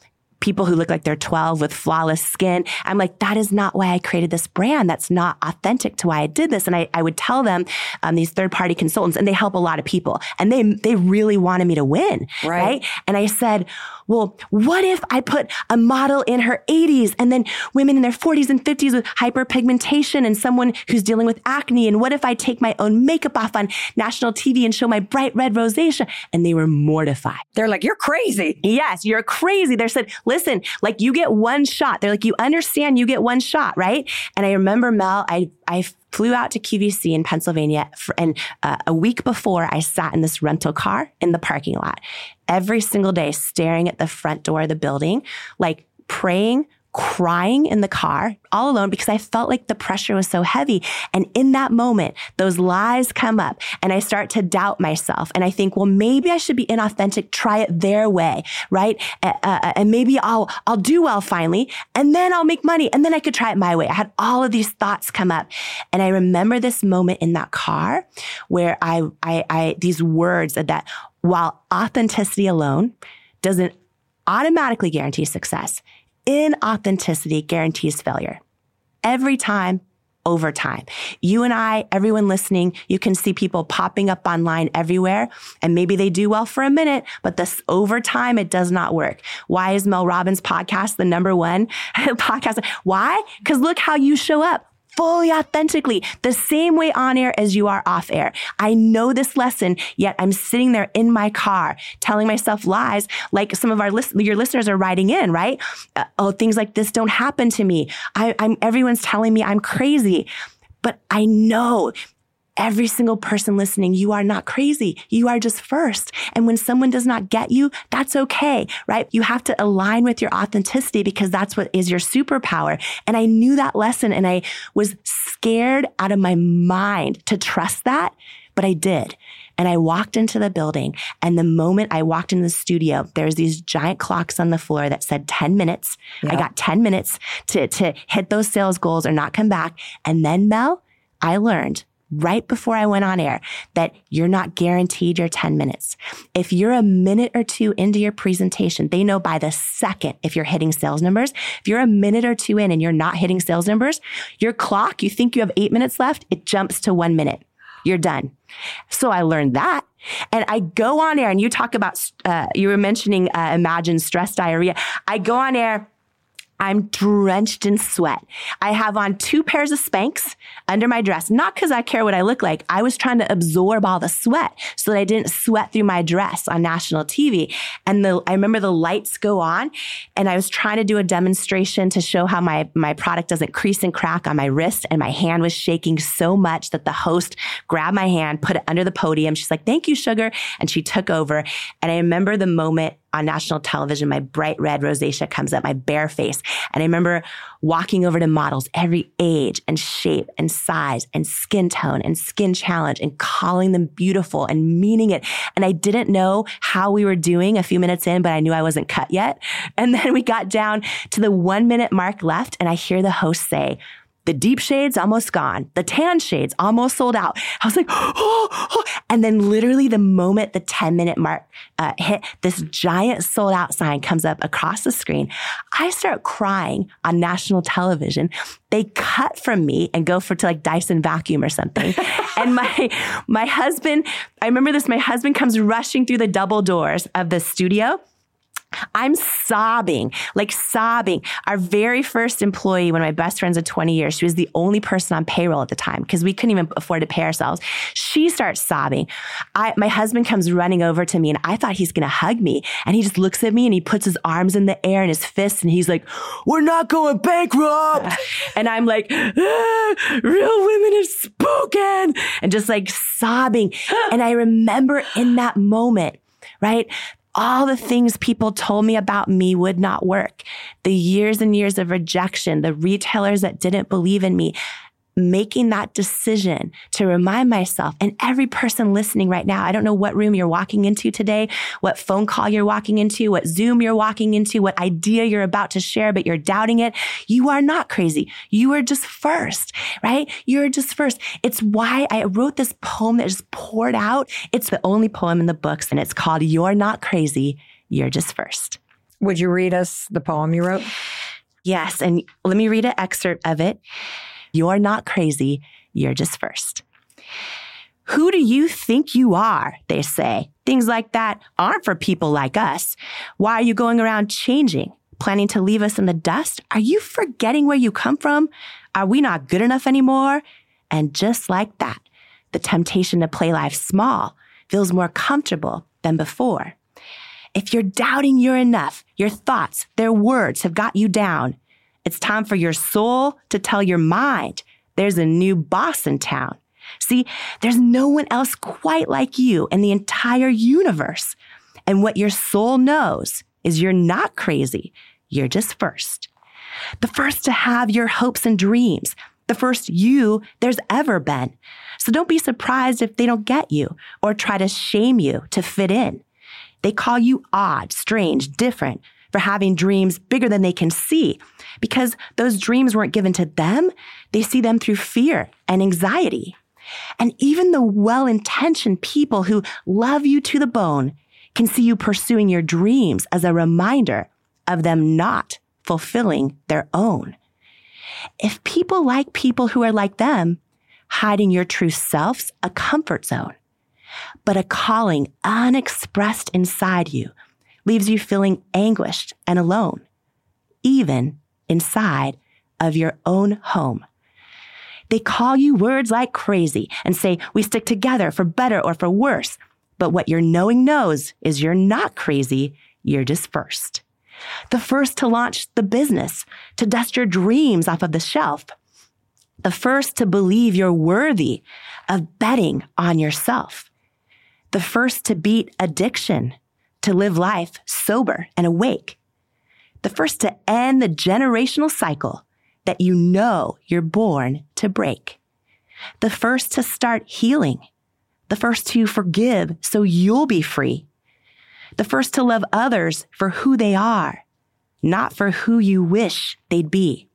people who look like they're twelve with flawless skin. I'm like, that is not why I created this brand. That's not authentic to why I did this. And I, I would tell them, um, these third-party consultants, and they help a lot of people, and they they really wanted me to win, right? right? And I said, well, what if I put a model in her eighties and then women in their forties and fifties with hyperpigmentation and someone who's dealing with acne? And what if I take my own makeup off on national T V and show my bright red rosacea? And they were mortified. They're like, you're crazy. Yes, you're crazy. They said, listen, like you get one shot. They're like, you understand you get one shot, right? And I remember, Mel, I, I flew out to Q V C in Pennsylvania, for, and uh, a week before I sat in this rental car in the parking lot every single day, staring at the front door of the building, like praying, crying in the car all alone because I felt like the pressure was so heavy. And in that moment, those lies come up and I start to doubt myself. And I think, well, maybe I should be inauthentic, try it their way, right? Uh, uh, and maybe I'll, I'll do well finally, and then I'll make money, and then I could try it my way. I had all of these thoughts come up. And I remember this moment in that car where I, I, I these words that while authenticity alone doesn't automatically guarantee success, inauthenticity guarantees failure. Every time, over time. You and I, everyone listening, you can see people popping up online everywhere, and maybe they do well for a minute, but this over time, it does not work. Why is Mel Robbins' podcast the number one podcast? Why? Because look how you show up. Fully authentically, the same way on air as you are off air. I know this lesson, yet I'm sitting there in my car telling myself lies like some of our list- your listeners are writing in, right? Uh, oh, things like this don't happen to me. I, I'm everyone's telling me I'm crazy, but I know every single person listening, you are not crazy. You are just first. And when someone does not get you, that's okay, right? You have to align with your authenticity because that's what is your superpower. And I knew that lesson, and I was scared out of my mind to trust that, but I did. And I walked into the building, and the moment I walked into the studio, there's these giant clocks on the floor that said ten minutes. Yeah. I got ten minutes to, to hit those sales goals or not come back. And then, Mel, I learned right before I went on air that you're not guaranteed your ten minutes. If you're a minute or two into your presentation, they know by the second if you're hitting sales numbers. If you're a minute or two in and you're not hitting sales numbers, your clock, you think you have eight minutes left, it jumps to one minute. You're done. So I learned that. And I go on air, and you talk about, uh, you were mentioning uh, Imagine stress diarrhea. I go on air. I'm drenched in sweat. I have on two pairs of Spanx under my dress, not because I care what I look like. I was trying to absorb all the sweat so that I didn't sweat through my dress on national T V. And the, I remember the lights go on, and I was trying to do a demonstration to show how my, my product doesn't crease and crack on my wrist. And my hand was shaking so much that the host grabbed my hand, put it under the podium. She's like, "Thank you, sugar." And she took over. And I remember the moment on national television, my bright red rosacea comes up, my bare face. And I remember walking over to models every age and shape and size and skin tone and skin challenge and calling them beautiful and meaning it. And I didn't know how we were doing a few minutes in, but I knew I wasn't cut yet. And then we got down to the one minute mark left, and I hear the host say, "The deep shade's almost gone. The tan shade's almost sold out." I was like, oh, oh. And then literally the moment the ten minute mark uh, hit, this giant sold out sign comes up across the screen. I start crying on national television. They cut from me and go for to like Dyson vacuum or something. And my, my husband, I remember this, my husband comes rushing through the double doors of the studio. I'm sobbing, like sobbing. Our very first employee, one of my best friends of twenty years, she was the only person on payroll at the time because we couldn't even afford to pay ourselves. She starts sobbing. I, my husband comes running over to me, and I thought he's going to hug me. And he just looks at me, and he puts his arms in the air and his fists, and he's like, "We're not going bankrupt." And I'm like, ah, "Real women have spoken," and just like sobbing. And I remember in that moment, right? All the things people told me about me would not work. The years and years of rejection, the retailers that didn't believe in me, making that decision to remind myself, and every person listening right now, I don't know what room you're walking into today, what phone call you're walking into, what Zoom you're walking into, what idea you're about to share, but you're doubting it. You are not crazy. You are just first, right? You're just first. It's why I wrote this poem that just poured out. It's the only poem in the books, and it's called "You're Not Crazy. You're Just First." Would you read us the poem you wrote? Yes. And let me read an excerpt of it. You're not crazy. You're just first. Who do you think you are? They say. Things like that aren't for people like us. Why are you going around changing? Planning to leave us in the dust? Are you forgetting where you come from? Are we not good enough anymore? And just like that, the temptation to play life small feels more comfortable than before. If you're doubting you're enough, your thoughts, their words have got you down. It's time for your soul to tell your mind there's a new boss in town. See, there's no one else quite like you in the entire universe. And what your soul knows is you're not crazy. You're just first. The first to have your hopes and dreams. The first you there's ever been. So don't be surprised if they don't get you or try to shame you to fit in. They call you odd, strange, different for having dreams bigger than they can see because those dreams weren't given to them. They see them through fear and anxiety. And even the well-intentioned people who love you to the bone can see you pursuing your dreams as a reminder of them not fulfilling their own. If people like people who are like them, hiding your true self's a comfort zone. But a calling unexpressed inside you leaves you feeling anguished and alone, even inside of your own home. They call you words like crazy and say, we stick together for better or for worse. But what your knowing knows is you're not crazy. You're just first. The first to launch the business, to dust your dreams off of the shelf. The first to believe you're worthy of betting on yourself. The first to beat addiction, to live life sober and awake. The first to end the generational cycle that you know you're born to break. The first to start healing. The first to forgive so you'll be free. The first to love others for who they are, not for who you wish they'd be.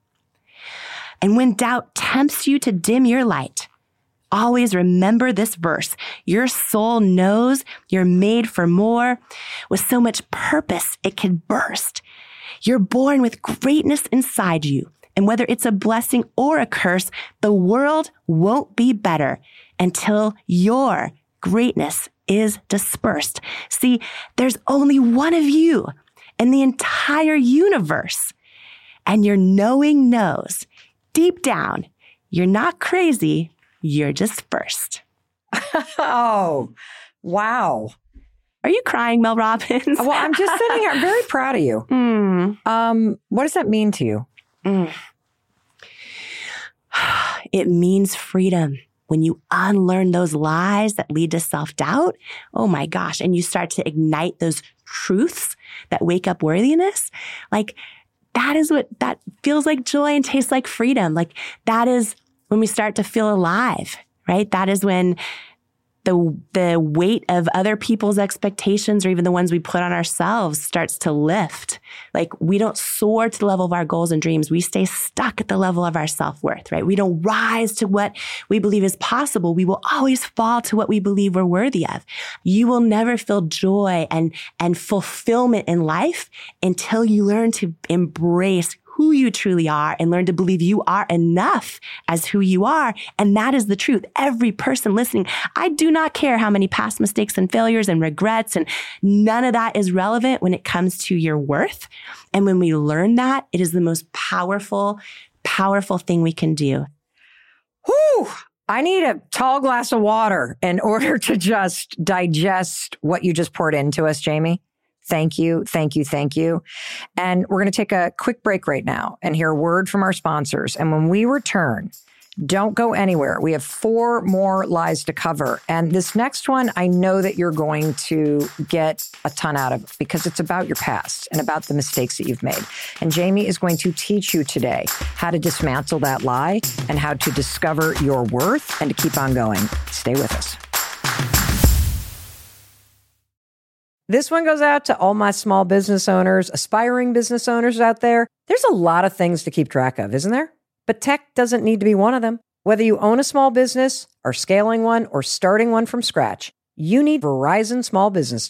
And when doubt tempts you to dim your light, always remember this verse. Your soul knows you're made for more, with so much purpose it can burst. You're born with greatness inside you. And whether it's a blessing or a curse, the world won't be better until your greatness is dispersed. See, there's only one of you in the entire universe. And your knowing knows deep down, you're not crazy. You're just first. Oh, wow. Are you crying, Mel Robbins? Well, I'm just sitting here. I'm very proud of you. Mm. Um, what does that mean to you? Mm. It means freedom. When you unlearn those lies that lead to self-doubt, oh my gosh, and you start to ignite those truths that wake up worthiness, like that is what, that feels like joy and tastes like freedom. Like that is when we start to feel alive, right? That is when the the weight of other people's expectations or even the ones we put on ourselves starts to lift. Like we don't soar to the level of our goals and dreams. We stay stuck at the level of our self-worth, right? We don't rise to what we believe is possible. We will always fall to what we believe we're worthy of. You will never feel joy and, and fulfillment in life until you learn to embrace who you truly are and learn to believe you are enough as who you are. And that is the truth. Every person listening, I do not care how many past mistakes and failures and regrets, and none of that is relevant when it comes to your worth. And when we learn that, it is the most powerful, powerful thing we can do. Whew. I need a tall glass of water in order to just digest what you just poured into us, Jamie. Thank you, thank you, thank you. And we're going to take a quick break right now and hear a word from our sponsors. And when we return, don't go anywhere. We have four more lies to cover. And this next one, I know that you're going to get a ton out of because it's about your past and about the mistakes that you've made. And Jamie is going to teach you today how to dismantle that lie and how to discover your worth and to keep on going. Stay with us. This one goes out to all my small business owners, aspiring business owners out there. There's a lot of things to keep track of, isn't there? But tech doesn't need to be one of them. Whether you own a small business, are scaling one, or starting one from scratch, you need Verizon Small Business Days.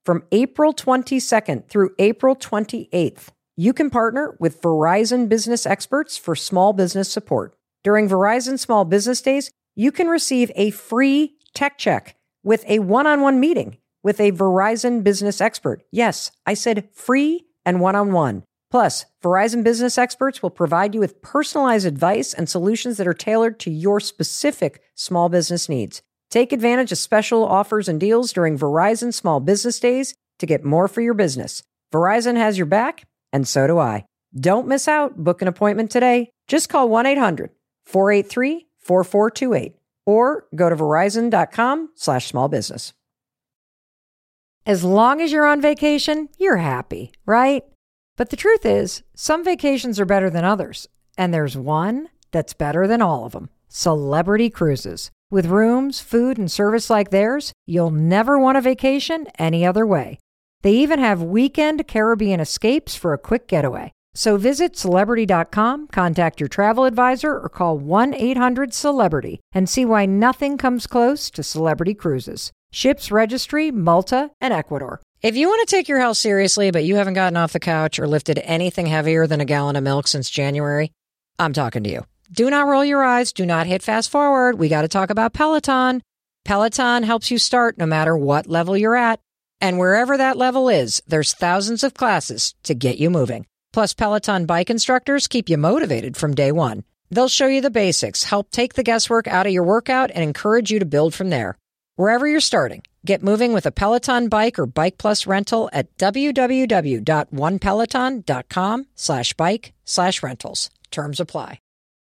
From April twenty-second through April twenty-eighth, you can partner with Verizon Business Experts for small business support. During Verizon Small Business Days, you can receive a free tech check with a one-on-one meeting with a Verizon business expert. Yes, I said free and one-on-one. Plus, Verizon Business Experts will provide you with personalized advice and solutions that are tailored to your specific small business needs. Take advantage of special offers and deals during Verizon Small Business Days to get more for your business. Verizon has your back, and so do I. Don't miss out. Book an appointment today. Just call one eight hundred four eight three four four two eight or go to verizon.com slash small business. As long as you're on vacation, you're happy, right? But the truth is, some vacations are better than others, and there's one that's better than all of them: Celebrity Cruises. With rooms, food, and service like theirs, you'll never want a vacation any other way. They even have weekend Caribbean escapes for a quick getaway. So visit celebrity dot com, contact your travel advisor, or call one eight hundred celebrity and see why nothing comes close to Celebrity Cruises. Ships registry, Malta, and Ecuador. If you want to take your health seriously, but you haven't gotten off the couch or lifted anything heavier than a gallon of milk since January, I'm talking to you. Do not roll your eyes. Do not hit fast forward. We got to talk about Peloton. Peloton helps you start no matter what level you're at. And wherever that level is, there's thousands of classes to get you moving. Plus, Peloton bike instructors keep you motivated from day one. They'll show you the basics, help take the guesswork out of your workout, and encourage you to build from there. Wherever you're starting, get moving with a Peloton bike or Bike Plus rental at www.onepeloton.com slash bike slash rentals. Terms apply.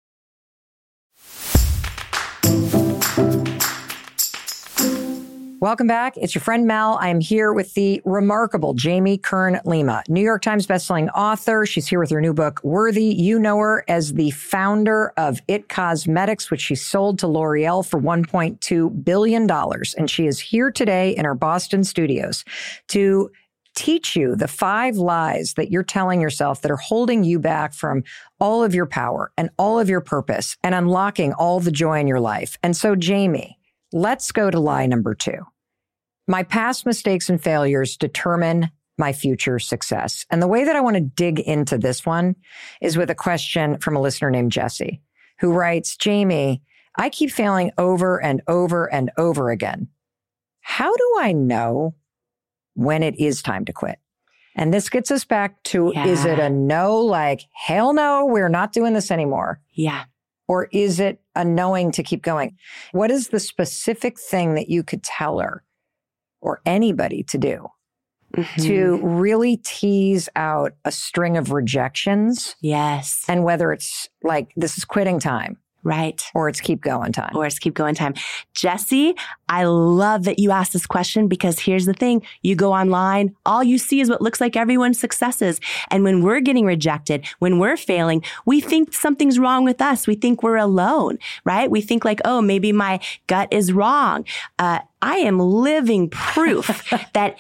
Welcome back. It's your friend Mel. I'm here with the remarkable Jamie Kern Lima, New York Times bestselling author. She's here with her new book, Worthy. You know her as the founder of It Cosmetics, which she sold to L'Oreal for one point two billion dollars. And she is here today in our Boston studios to teach you the five lies that you're telling yourself that are holding you back from all of your power and all of your purpose and unlocking all the joy in your life. And so, Jamie, let's go to lie number two. My past mistakes and failures determine my future success. And the way that I want to dig into this one is with a question from a listener named Jesse, who writes, Jamie, I keep failing over and over and over again. How do I know when it is time to quit? And this gets us back to, yeah. Is it a no, like, hell no, we're not doing this anymore? Yeah. Or is it a knowing to keep going? What is the specific thing that you could tell her or anybody to do mm-hmm. to really tease out a string of rejections? Yes. And whether it's like, this is quitting time. Right. Or it's keep going time. Or it's keep going time. Jesse, I love that you asked this question because here's the thing. You go online, all you see is what looks like everyone's successes. And when we're getting rejected, when we're failing, we think something's wrong with us. We think we're alone, right? We think like, oh, maybe my gut is wrong. Uh, I am living proof that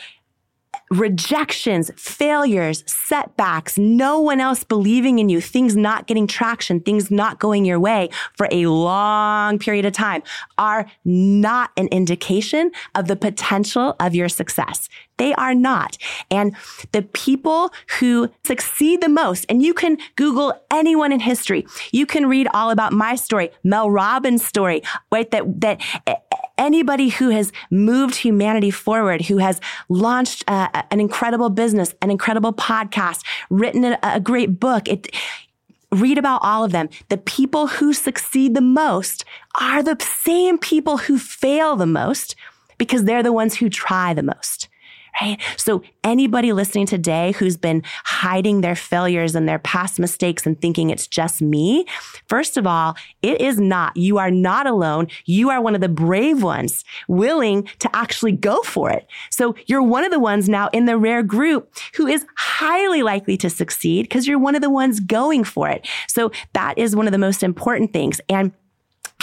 rejections, failures, setbacks, no one else believing in you, things not getting traction, things not going your way for a long period of time are not an indication of the potential of your success. They are not. And the people who succeed the most, and you can Google anyone in history. You can read all about my story, Mel Robbins' story, right? That, that anybody who has moved humanity forward, who has launched uh, an incredible business, an incredible podcast, written a, a great book, it, read about all of them. The people who succeed the most are the same people who fail the most because they're the ones who try the most. Right? So anybody listening today who's been hiding their failures and their past mistakes and thinking it's just me, first of all, it is not. You are not alone. You are one of the brave ones willing to actually go for it. So you're one of the ones now in the rare group who is highly likely to succeed because you're one of the ones going for it. So that is one of the most important things. And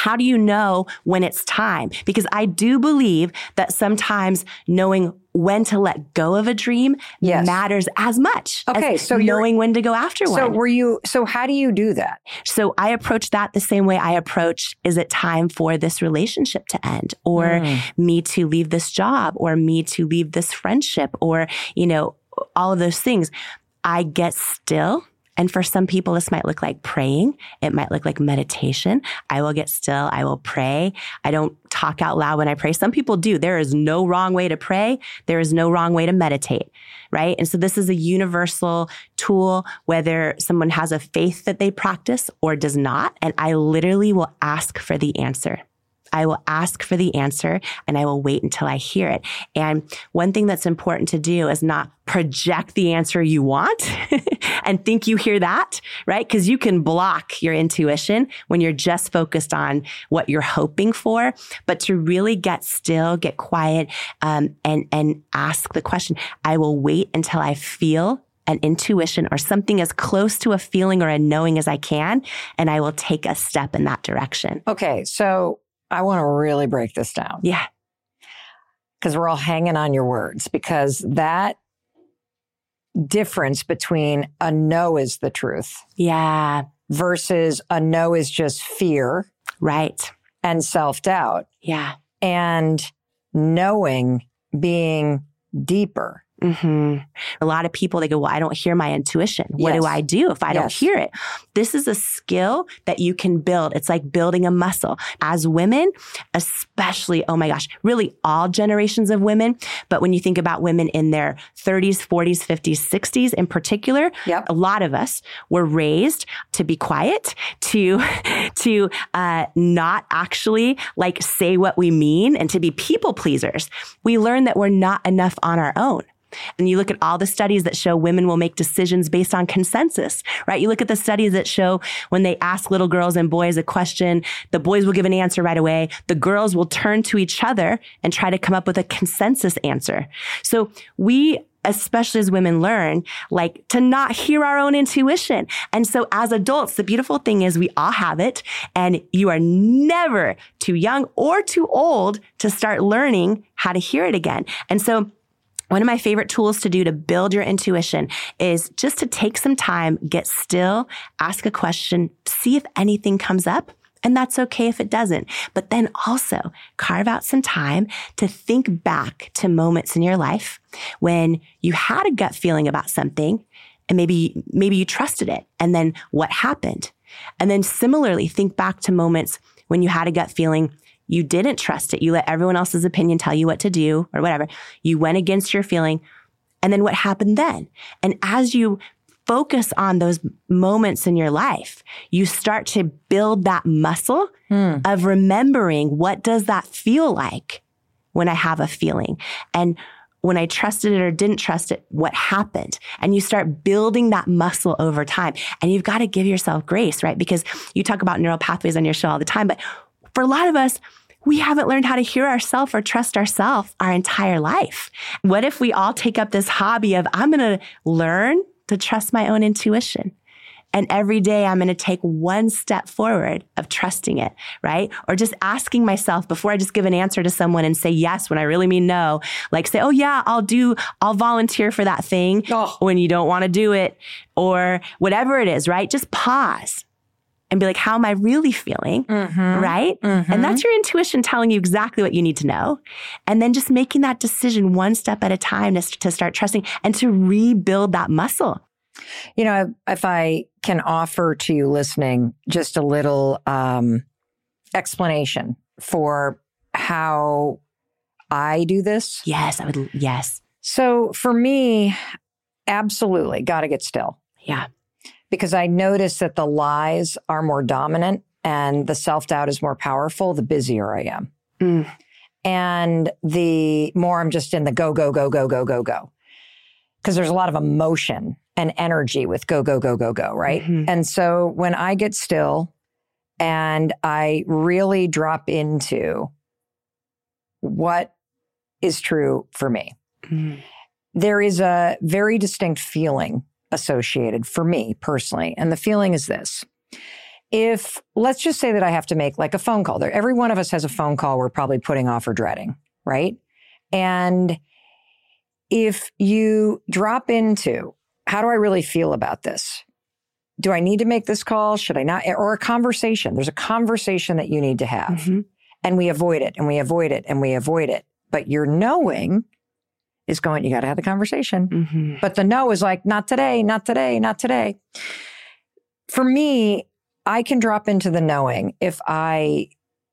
How do you know when it's time? Because I do believe that sometimes knowing when to let go of a dream yes. matters as much okay, as so knowing when to go after so one. So were you, so how do you do that? So I approach that the same way I approach, is it time for this relationship to end, or mm. me to leave this job, or me to leave this friendship, or, you know, all of those things. I get still. And for some people, this might look like praying. It might look like meditation. I will get still. I will pray. I don't talk out loud when I pray. Some people do. There is no wrong way to pray. There is no wrong way to meditate, right? And so this is a universal tool, whether someone has a faith that they practice or does not. And I literally will ask for the answer. I will ask for the answer and I will wait until I hear it. And one thing that's important to do is not project the answer you want and think you hear that, right? Because you can block your intuition when you're just focused on what you're hoping for. But to really get still, get quiet, um, and, and ask the question, I will wait until I feel an intuition or something as close to a feeling or a knowing as I can, and I will take a step in that direction. Okay, so I want to really break this down. Yeah. Because we're all hanging on your words, because that difference between a no is the truth. Yeah. Versus a no is just fear. Right. And self-doubt. Yeah. And knowing being deeper. Mm-hmm. A lot of people, they go, well, I don't hear my intuition. What yes. do I do if I yes. don't hear it? This is a skill that you can build. It's like building a muscle. As women, especially, oh my gosh, really all generations of women. But when you think about women in their thirties, forties, fifties, sixties in particular, yep. a lot of us were raised to be quiet, to, to uh, not actually like say what we mean, and to be people pleasers. We learn that we're not enough on our own. And you look at all the studies that show women will make decisions based on consensus, right? You look at the studies that show when they ask little girls and boys a question, the boys will give an answer right away. The girls will turn to each other and try to come up with a consensus answer. So we, especially as women, learn like to not hear our own intuition. And so as adults, the beautiful thing is we all have it, and you are never too young or too old to start learning how to hear it again. And so one of my favorite tools to do to build your intuition is just to take some time, get still, ask a question, see if anything comes up. And that's okay if it doesn't. But then also carve out some time to think back to moments in your life when you had a gut feeling about something, and maybe, maybe you trusted it. And then what happened? And then similarly, think back to moments when you had a gut feeling, you didn't trust it. You let everyone else's opinion tell you what to do or whatever. You went against your feeling. And then what happened then? And as you focus on those moments in your life, you start to build that muscle hmm. of remembering, what does that feel like when I have a feeling? And when I trusted it or didn't trust it, what happened? And you start building that muscle over time. And you've got to give yourself grace, right? Because you talk about neural pathways on your show all the time, but for a lot of us, we haven't learned how to hear ourselves or trust ourselves our entire life. What if we all take up this hobby of, I'm going to learn to trust my own intuition? And every day I'm going to take one step forward of trusting it, right? Or just asking myself before I just give an answer to someone and say yes when I really mean no, like say, oh yeah, I'll do, I'll volunteer for that thing oh. when you don't want to do it, or whatever it is, right? Just pause and be like, how am I really feeling? Mm-hmm. Right? Mm-hmm. And that's your intuition telling you exactly what you need to know. And then just making that decision one step at a time to, to start trusting and to rebuild that muscle. You know, if I can offer to you listening just a little um, explanation for how I do this. Yes, I would. Yes. So for me, absolutely, got to get still. Yeah. Because I notice that the lies are more dominant and the self-doubt is more powerful, the busier I am. Mm. And the more I'm just in the go, go, go, go, go, go, go. Because there's a lot of emotion and energy with go, go, go, go, go, right? Mm-hmm. And so when I get still and I really drop into what is true for me, mm. there is a very distinct feeling associated for me personally. And the feeling is this. if, let's just say that I have to make like a phone call there. Every one of us has a phone call we're probably putting off or dreading, right? And if you drop into, how do I really feel about this? Do I need to make this call? Should I not? Or a conversation. There's a conversation that you need to have. Mm-hmm. And we avoid it and we avoid it and we avoid it. But your knowing is going, you got to have the conversation. Mm-hmm. But the no is like, not today, not today, not today. For me, I can drop into the knowing if I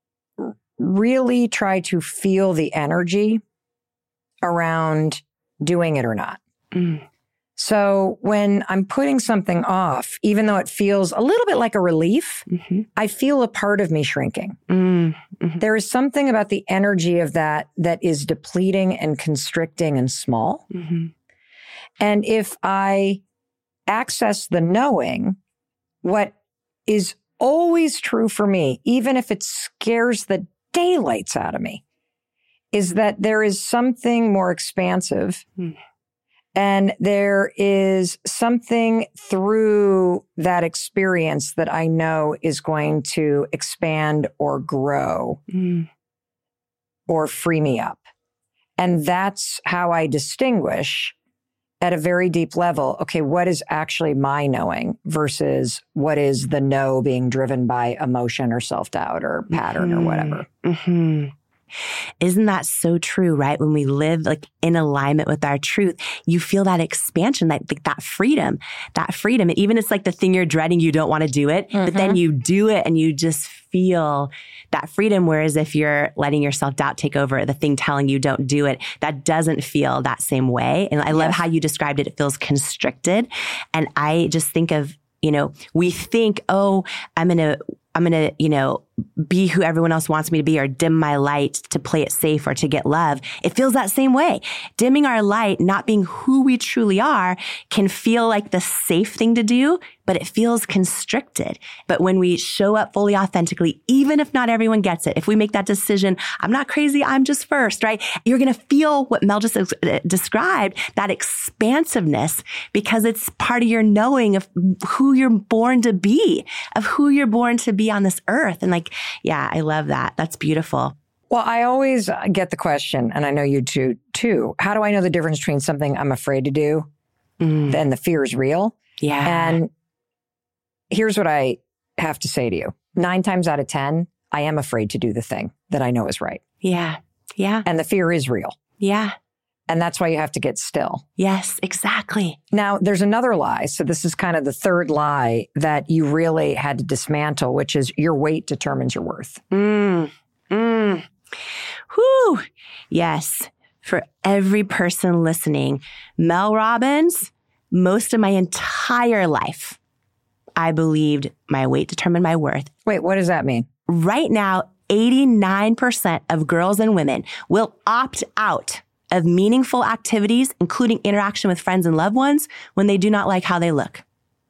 really try to feel the energy around doing it or not. Mm. So when I'm putting something off, even though it feels a little bit like a relief, mm-hmm. I feel a part of me shrinking. Mm-hmm. There is something about the energy of that that is depleting and constricting and small. Mm-hmm. And if I access the knowing, what is always true for me, even if it scares the daylights out of me, is that there is something more expansive. Mm. And there is something through that experience that I know is going to expand or grow mm. or free me up. And that's how I distinguish at a very deep level, okay, what is actually my knowing versus what is the no being driven by emotion or self-doubt or pattern mm-hmm. or whatever. Mm-hmm. Isn't that so true, right? When we live like in alignment with our truth, you feel that expansion, that like, that freedom, that freedom. And even it's like the thing you're dreading, you don't want to do it, mm-hmm. but then you do it and you just feel that freedom. Whereas if you're letting your self-doubt take over, the thing telling you don't do it, that doesn't feel that same way. And I love yes. how you described it. It feels constricted. And I just think of, you know, we think, oh, I'm going to I'm going to, you know, be who everyone else wants me to be or dim my light to play it safe or to get love. It feels that same way. Dimming our light, not being who we truly are, can feel like the safe thing to do, but it feels constricted. But when we show up fully authentically, even if not everyone gets it, if we make that decision, I'm not crazy, I'm just first, right? You're going to feel what Mel just described, that expansiveness, because it's part of your knowing of who you're born to be, of who you're born to be on this earth. And like, yeah, I love that. That's beautiful. Well, I always get the question, and I know you too, too. How do I know the difference between something I'm afraid to do mm. and the fear is real? Yeah. And here's what I have to say to you. Nine times out of ten, I am afraid to do the thing that I know is right. Yeah. Yeah. And the fear is real. Yeah. And that's why you have to get still. Yes, exactly. Now, there's another lie. So this is kind of the third lie that you really had to dismantle, which is your weight determines your worth. Mm. Mm. Whew. Yes. For every person listening, Mel Robbins, most of my entire life, I believed my weight determined my worth. Wait, what does that mean? Right now, eighty-nine percent of girls and women will opt out of meaningful activities, including interaction with friends and loved ones, when they do not like how they look.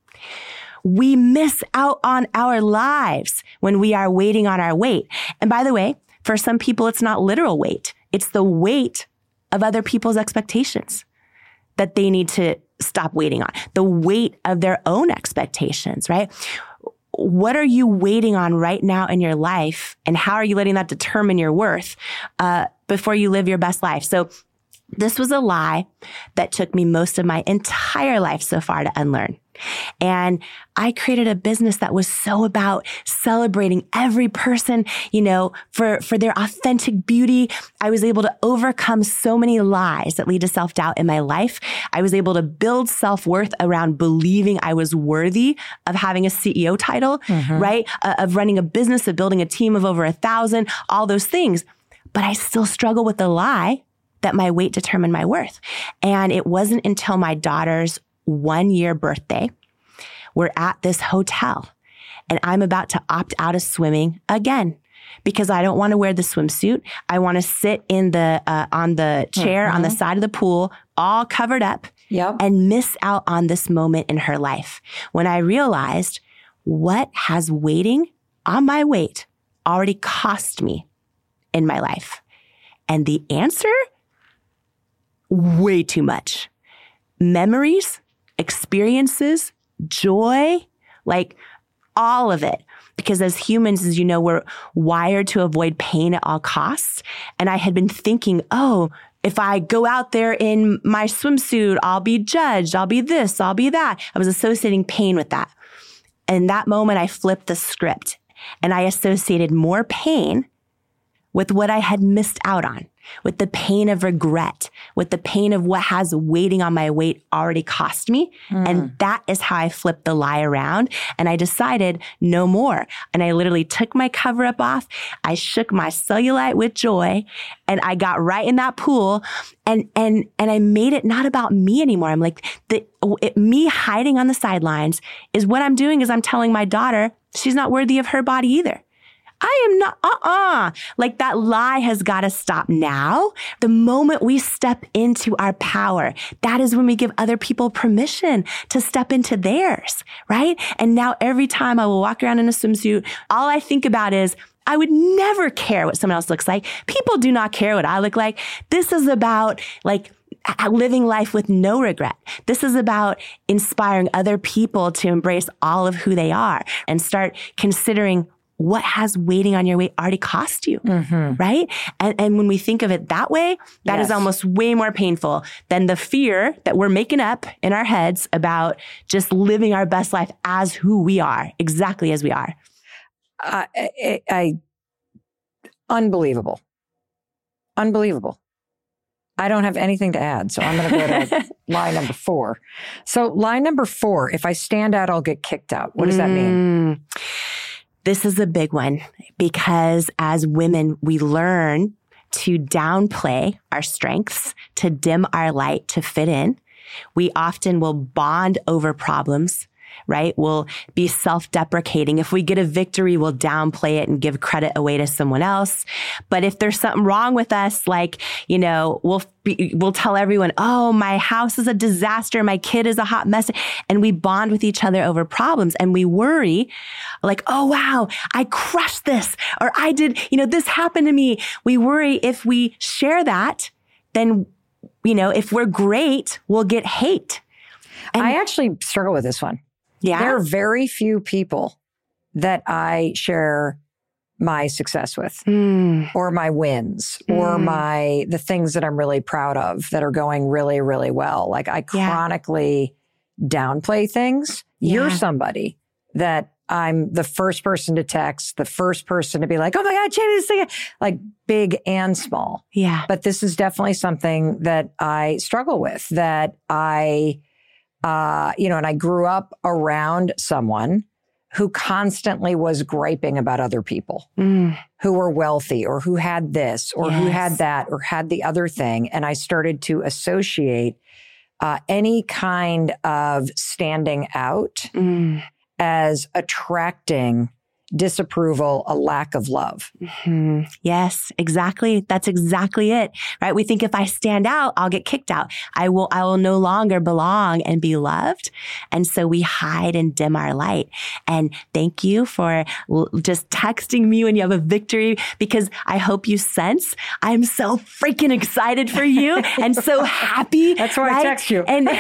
We miss out on our lives when we are waiting on our weight. And by the way, for some people, it's not literal weight. It's the weight of other people's expectations that they need to stop waiting on. The weight of their own expectations, right? What are you waiting on right now in your life? And how are you letting that determine your worth uh, before you live your best life? So this was a lie that took me most of my entire life so far to unlearn. And I created a business that was so about celebrating every person, you know, for, for their authentic beauty. I was able to overcome so many lies that lead to self-doubt in my life. I was able to build self-worth around believing I was worthy of having a C E O title, mm-hmm. right? Uh, of running a business, of building a team of over a thousand, all those things. But I still struggle with the lie that my weight determined my worth. And it wasn't until my daughter's one year birthday, we're at this hotel and I'm about to opt out of swimming again because I don't want to wear the swimsuit. I want to sit in the, uh, on the chair mm-hmm. on the side of the pool, all covered up yep. and miss out on this moment in her life. When I realized what has waiting on my weight already cost me in my life. And the answer, way too much. Memories, experiences, joy, like all of it. Because as humans, as you know, we're wired to avoid pain at all costs. And I had been thinking, oh, if I go out there in my swimsuit, I'll be judged. I'll be this, I'll be that. I was associating pain with that. And that moment I flipped the script and I associated more pain with what I had missed out on, with the pain of regret, with the pain of what has waiting on my weight already cost me. Mm. And that is how I flipped the lie around. And I decided no more. And I literally took my cover up off. I shook my cellulite with joy and I got right in that pool and, and, and I made it not about me anymore. I'm like, the, it, me hiding on the sidelines is what I'm doing is I'm telling my daughter she's not worthy of her body either. I am not, uh-uh. Like that lie has got to stop now. The moment we step into our power, that is when we give other people permission to step into theirs, right? And now every time I will walk around in a swimsuit, all I think about is, I would never care what someone else looks like. People do not care what I look like. This is about like living life with no regret. This is about inspiring other people to embrace all of who they are and start considering what has waiting on your weight already cost you, mm-hmm. right? And, and when we think of it that way, that yes. is almost way more painful than the fear that we're making up in our heads about just living our best life as who we are, exactly as we are. Uh, I, I, unbelievable. Unbelievable. I don't have anything to add, so I'm going to go to lie number four. So lie number four, if I stand out, I'll get kicked out. What does that mean? Mm. This is a big one because as women, we learn to downplay our strengths, to dim our light, to fit in. We often will bond over problems, right? We'll be self-deprecating. If we get a victory, we'll downplay it and give credit away to someone else. But if there's something wrong with us, like, you know, we'll be, we'll tell everyone, oh, my house is a disaster. My kid is a hot mess. And we bond with each other over problems and we worry like, oh, wow, I crushed this or I did, you know, this happened to me. We worry if we share that, then, you know, if we're great, we'll get hate. And I actually struggle with this one. Yeah. There are very few people that I share my success with mm. or my wins mm. or my, the things that I'm really proud of that are going really, really well. Like I yeah. chronically downplay things. Yeah. You're somebody that I'm the first person to text, the first person to be like, oh my God, Jamie, this thing, like big and small. Yeah. But this is definitely something that I struggle with, that I, Uh, you know, and I grew up around someone who constantly was griping about other people mm. who were wealthy or who had this or yes. who had that or had the other thing. And I started to associate uh, any kind of standing out mm. as attracting disapproval, a lack of love. Mm-hmm. Yes, exactly. That's exactly it, right? We think if I stand out, I'll get kicked out. I will, I will no longer belong and be loved. And so we hide and dim our light. And thank you for l- just texting me when you have a victory, because I hope you sense I'm so freaking excited for you and so happy. That's why right? I text you. And,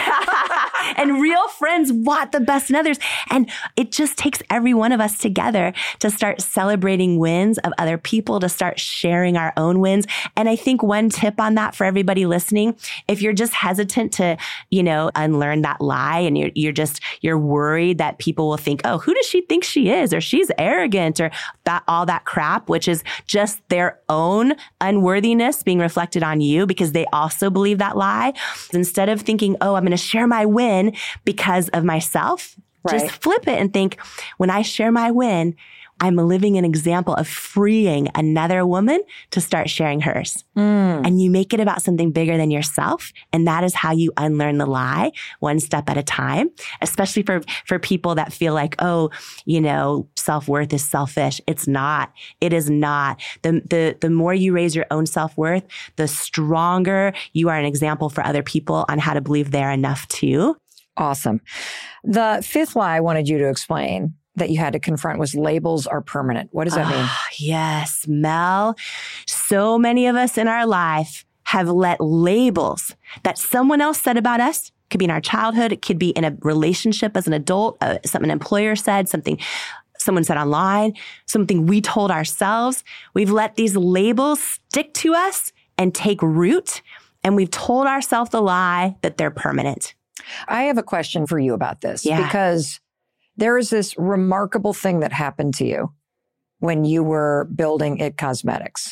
and real friends want the best in others. And it just takes every one of us together to start celebrating wins of other people, to start sharing our own wins. And I think one tip on that for everybody listening, if you're just hesitant to, you know, unlearn that lie and you're, you're just, you're worried that people will think, oh, who does she think she is? Or she's arrogant or that, all that crap, which is just their own unworthiness being reflected on you because they also believe that lie. Instead of thinking, oh, I'm going to share my win because of myself, right. Just flip it and think, when I share my win, I'm living an example of freeing another woman to start sharing hers. Mm. And you make it about something bigger than yourself. And that is how you unlearn the lie one step at a time, especially for, for people that feel like, oh, you know, self-worth is selfish. It's not. It is not. The, the, the more you raise your own self-worth, the stronger you are an example for other people on how to believe they're enough too. Awesome. The fifth lie I wanted you to explain that you had to confront was labels are permanent. What does that mean? Oh, yes, Mel. So many of us in our life have let labels that someone else said about us, could be in our childhood, it could be in a relationship as an adult, uh, something an employer said, something someone said online, something we told ourselves. We've let these labels stick to us and take root, and we've told ourselves the lie that they're permanent. I have a question for you about this, yeah. because there is this remarkable thing that happened to you when you were building It Cosmetics,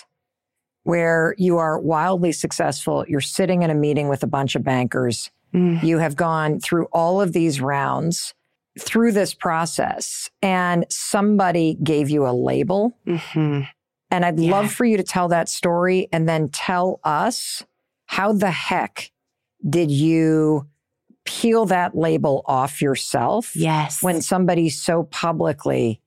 where you are wildly successful. You're sitting in a meeting with a bunch of bankers. Mm. You have gone through all of these rounds through this process, and somebody gave you a label. Mm-hmm. And I'd yeah. love for you to tell that story and then tell us, how the heck did you peel that label off yourself? Yes. When somebody so publicly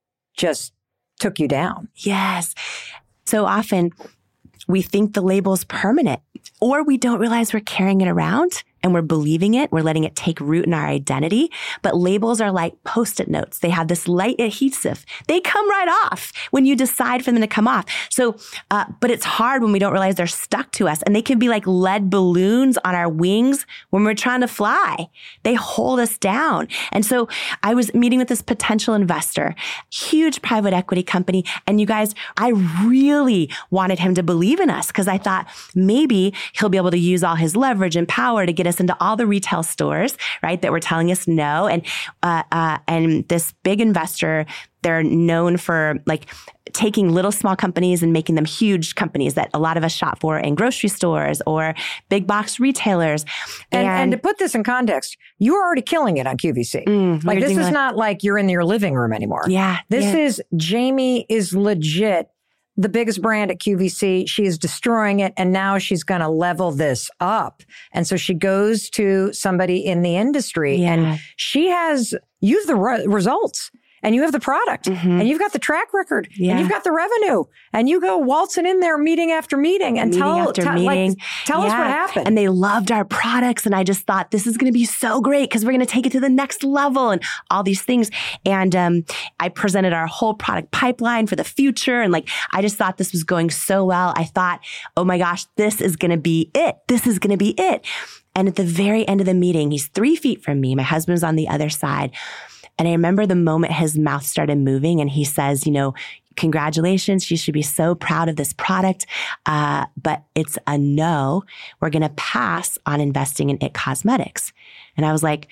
just took you down? Yes. So often we think the label's permanent, or we don't realize we're carrying it around and we're believing it. We're letting it take root in our identity. But labels are like Post-it notes. They have this light adhesive. They come right off when you decide for them to come off. So, uh, but it's hard when we don't realize they're stuck to us. And they can be like lead balloons on our wings when we're trying to fly. They hold us down. And so I was meeting with this potential investor, huge private equity company. And you guys, I really wanted him to believe in us because I thought maybe he'll be able to use all his leverage and power to get us into all the retail stores, right, that were telling us no. And uh, uh, and this big investor, they're known for like taking little small companies and making them huge companies that a lot of us shop for in grocery stores or big box retailers. And, and, and to put this in context, you're already killing it on Q V C. Mm, like this is like, not like you're in your living room anymore. Yeah. This yeah. is Jamie is legit the biggest brand at Q V C. She is destroying it. And now she's going to level this up. And so she goes to somebody in the industry yeah. and she has, you have the re- results. And you have the product, mm-hmm. and you've got the track record, yeah. and you've got the revenue, and you go waltzing in there meeting after meeting and meeting tell, after t- meeting. Like, tell yeah. us what happened. And they loved our products. And I just thought this is going to be so great because we're going to take it to the next level and all these things. And um, I presented our whole product pipeline for the future. And like, I just thought this was going so well. I thought, oh my gosh, this is going to be it. This is going to be it. And at the very end of the meeting, he's three feet from me. My husband's on the other side. And I remember the moment his mouth started moving and he says, you know, congratulations, you should be so proud of this product. Uh, but it's a no. We're going to pass on investing in It Cosmetics. And I was like,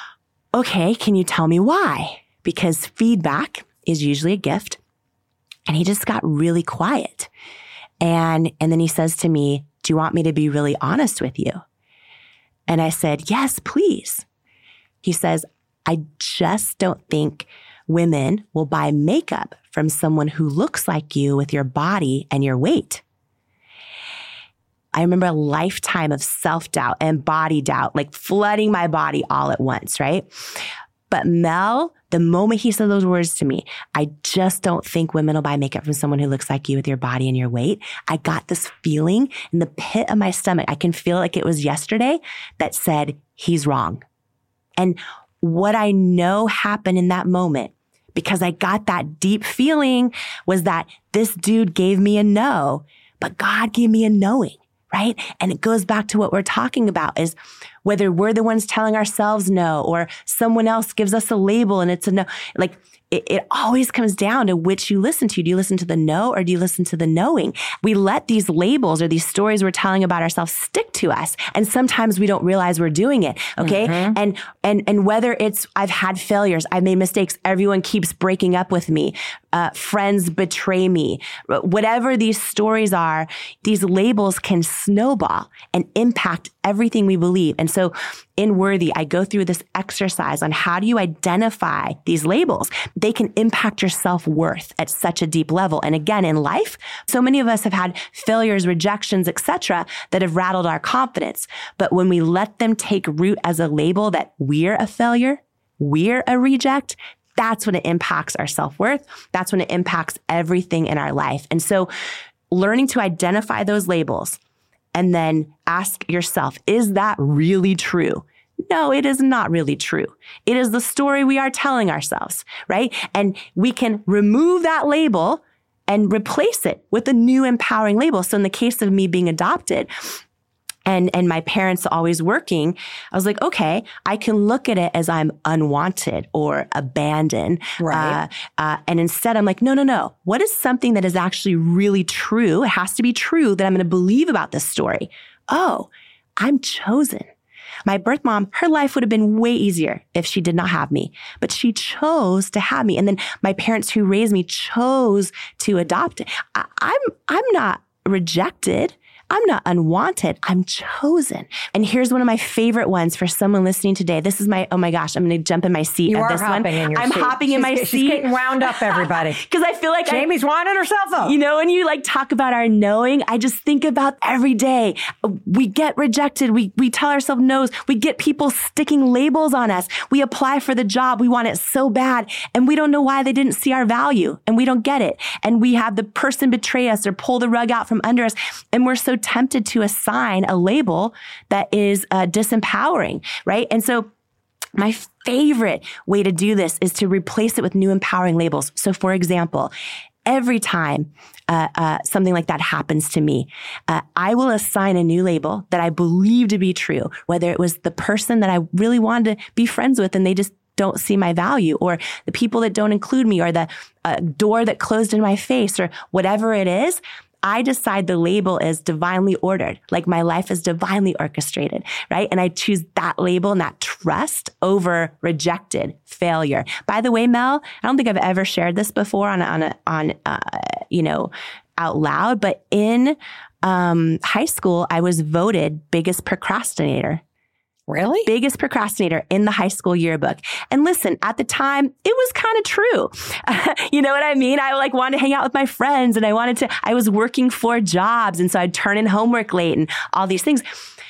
okay, can you tell me why? Because feedback is usually a gift. And he just got really quiet. And, and then he says to me, do you want me to be really honest with you? And I said, yes, please. He says, I just don't think women will buy makeup from someone who looks like you with your body and your weight. I remember a lifetime of self-doubt and body doubt, like flooding my body all at once, right? But Mel, the moment he said those words to me, I just don't think women will buy makeup from someone who looks like you with your body and your weight. I got this feeling in the pit of my stomach. I can feel like it was yesterday that said, he's wrong. And what I know happened in that moment, because I got that deep feeling, was that this dude gave me a no, but God gave me a knowing, right? And it goes back to what we're talking about is whether we're the ones telling ourselves no or someone else gives us a label and it's a no, like it, it always comes down to which you listen to. Do you listen to the no or do you listen to the knowing? We let these labels or these stories we're telling about ourselves stick to us. And sometimes we don't realize we're doing it. Okay. Mm-hmm. And, and, and whether it's, I've had failures, I've made mistakes, everyone keeps breaking up with me, uh, friends betray me, whatever these stories are, these labels can snowball and impact everything we believe. And so in Worthy, I go through this exercise on how do you identify these labels? They can impact your self-worth at such a deep level. And again, in life, so many of us have had failures, rejections, et cetera, that have rattled our confidence. But when we let them take root as a label that we're a failure, we're a reject, that's when it impacts our self-worth. That's when it impacts everything in our life. And so learning to identify those labels and then ask yourself, is that really true? No, it is not really true. It is the story we are telling ourselves, right? And we can remove that label and replace it with a new empowering label. So in the case of me being adopted, and, and my parents always working, I was like, okay, I can look at it as I'm unwanted or abandoned. Right. Uh, uh, and instead I'm like, no, no, no. What is something that is actually really true? It has to be true that I'm going to believe about this story. Oh, I'm chosen. My birth mom, her life would have been way easier if she did not have me, but she chose to have me. And then my parents who raised me chose to adopt it. I, I'm, I'm not rejected. I'm not unwanted. I'm chosen. And here's one of my favorite ones for someone listening today. This is my, oh my gosh, I'm going to jump in my seat you at are this hopping one. In your I'm seat. hopping in she's, my she's seat. She's getting wound up, everybody. Because I feel like Jamie's I, winding herself up. You know, when you like talk about our knowing, I just think about every day. We get rejected. We, we tell ourselves no's. We get people sticking labels on us. We apply for the job. We want it so bad. And we don't know why they didn't see our value and we don't get it. And we have the person betray us or pull the rug out from under us. And we're so tempted to assign a label that is uh, disempowering, right? And so my favorite way to do this is to replace it with new empowering labels. So for example, every time uh, uh, something like that happens to me, uh, I will assign a new label that I believe to be true, whether it was the person that I really wanted to be friends with and they just don't see my value, or the people that don't include me, or the uh, door that closed in my face, or whatever it is. I decide the label is divinely ordered, like my life is divinely orchestrated, right? And I choose that label and that trust over rejected, failure. By the way, Mel, I don't think I've ever shared this before on, on, a, on, uh, you know, out loud, but in, um, high school, I was voted biggest procrastinator. Really? Biggest procrastinator in the high school yearbook. And listen, at the time, it was kind of true. Uh, you know what I mean? I like wanted to hang out with my friends and I wanted to, I was working four jobs. And so I'd turn in homework late and all these things.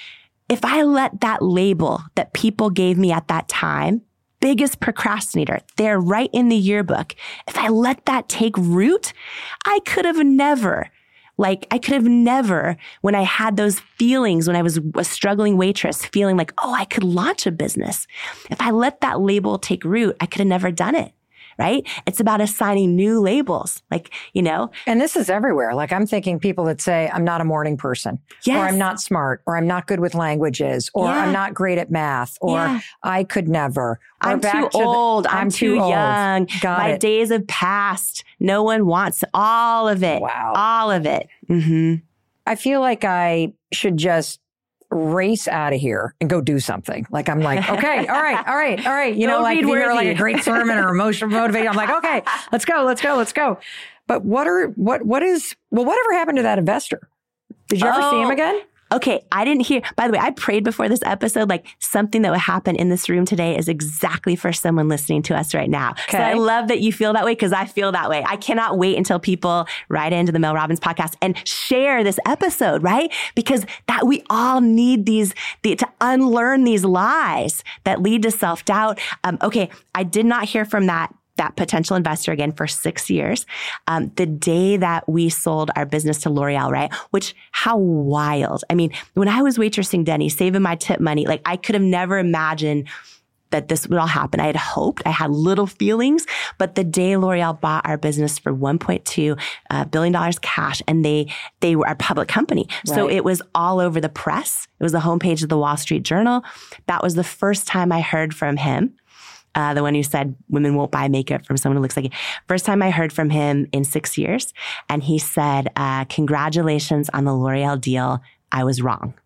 If I let that label that people gave me at that time, biggest procrastinator, there right in the yearbook, if I let that take root, I could have never Like I could have never, when I had those feelings, when I was a struggling waitress, feeling like, oh, I could launch a business. If I let that label take root, I could have never done it. Right? It's about assigning new labels, like, you know. And this is everywhere. Like I'm thinking people that say, I'm not a morning person, yes. or I'm not smart, or I'm not good with languages, or yeah. I'm not great at math, or yeah. I could never. I'm too to old. The, I'm, I'm too, too young. Got My it. days have passed. No one wants all of it. Wow. All of it. Mm-hmm. I feel like I should just race out of here and go do something. Like I'm like, okay, all right, all right, all right. You know, like if you hear like a great sermon or emotional motivating, I'm like, okay, let's go, let's go, let's go. But what are, what, what is, well, whatever happened to that investor? Did you ever oh, see him again? Okay. I didn't hear, by the way, I prayed before this episode, like something that would happen in this room today is exactly for someone listening to us right now. Okay. So I love that you feel that way because I feel that way. I cannot wait until people write into the Mel Robbins podcast and share this episode, right? Because that we all need these, the, to unlearn these lies that lead to self-doubt. Um, okay. I did not hear from that that potential investor again for six years. Um, the day that we sold our business to L'Oreal, right? Which, how wild. I mean, when I was waitressing Denny's, saving my tip money, like I could have never imagined that this would all happen. I had hoped, I had little feelings, but the day L'Oreal bought our business for one point two uh, billion dollars cash, and they, they were a public company. Right. So it was all over the press. It was the homepage of the Wall Street Journal. That was the first time I heard from him. Uh, the one who said women won't buy makeup from someone who looks like you. First time I heard from him in six years. And he said, uh, congratulations on the L'Oreal deal. I was wrong.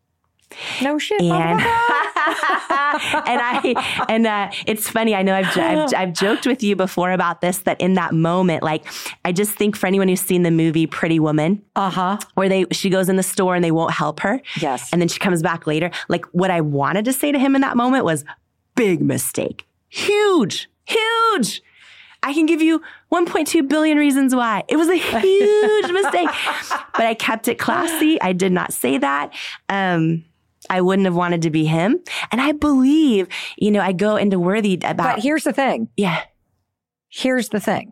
No shit. And, and I, and, uh, it's funny. I know I've, I've, I've joked with you before about this, that in that moment, like, I just think for anyone who's seen the movie Pretty Woman, uh-huh, where they, she goes in the store and they won't help her. Yes. And then she comes back later. Like what I wanted to say to him in that moment was big mistake. Huge, huge. I can give you one point two billion reasons why. It was a huge mistake, but I kept it classy. I did not say that. Um, I wouldn't have wanted to be him. And I believe, you know, I go into Worthy about. But here's the thing. Yeah. Here's the thing.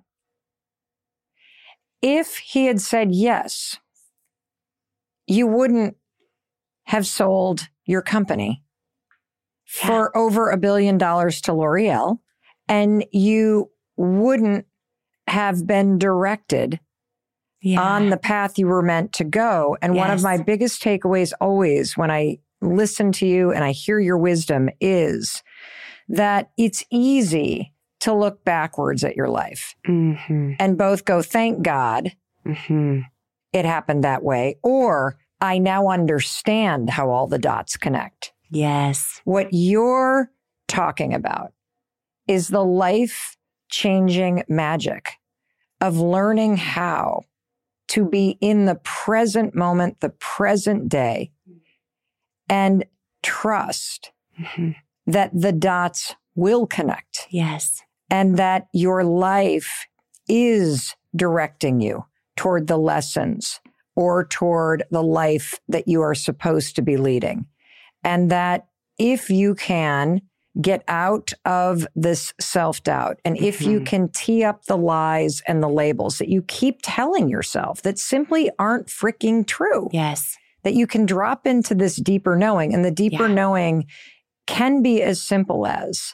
If he had said yes, you wouldn't have sold your company yeah. for over a billion dollars to L'Oreal, and you wouldn't have been directed yeah. on the path you were meant to go. And yes. one of my biggest takeaways always when I listen to you and I hear your wisdom is that it's easy to look backwards at your life mm-hmm. and both go, thank God mm-hmm. it happened that way, or I now understand how all the dots connect. Yes. What you're talking about is the life-changing magic of learning how to be in the present moment, the present day, and trust mm-hmm. that the dots will connect. Yes. And that your life is directing you toward the lessons or toward the life that you are supposed to be leading. And that if you can get out of this self-doubt, and if mm-hmm. you can tee up the lies and the labels that you keep telling yourself that simply aren't freaking true. Yes. That you can drop into this deeper knowing, and the deeper yeah. knowing can be as simple as,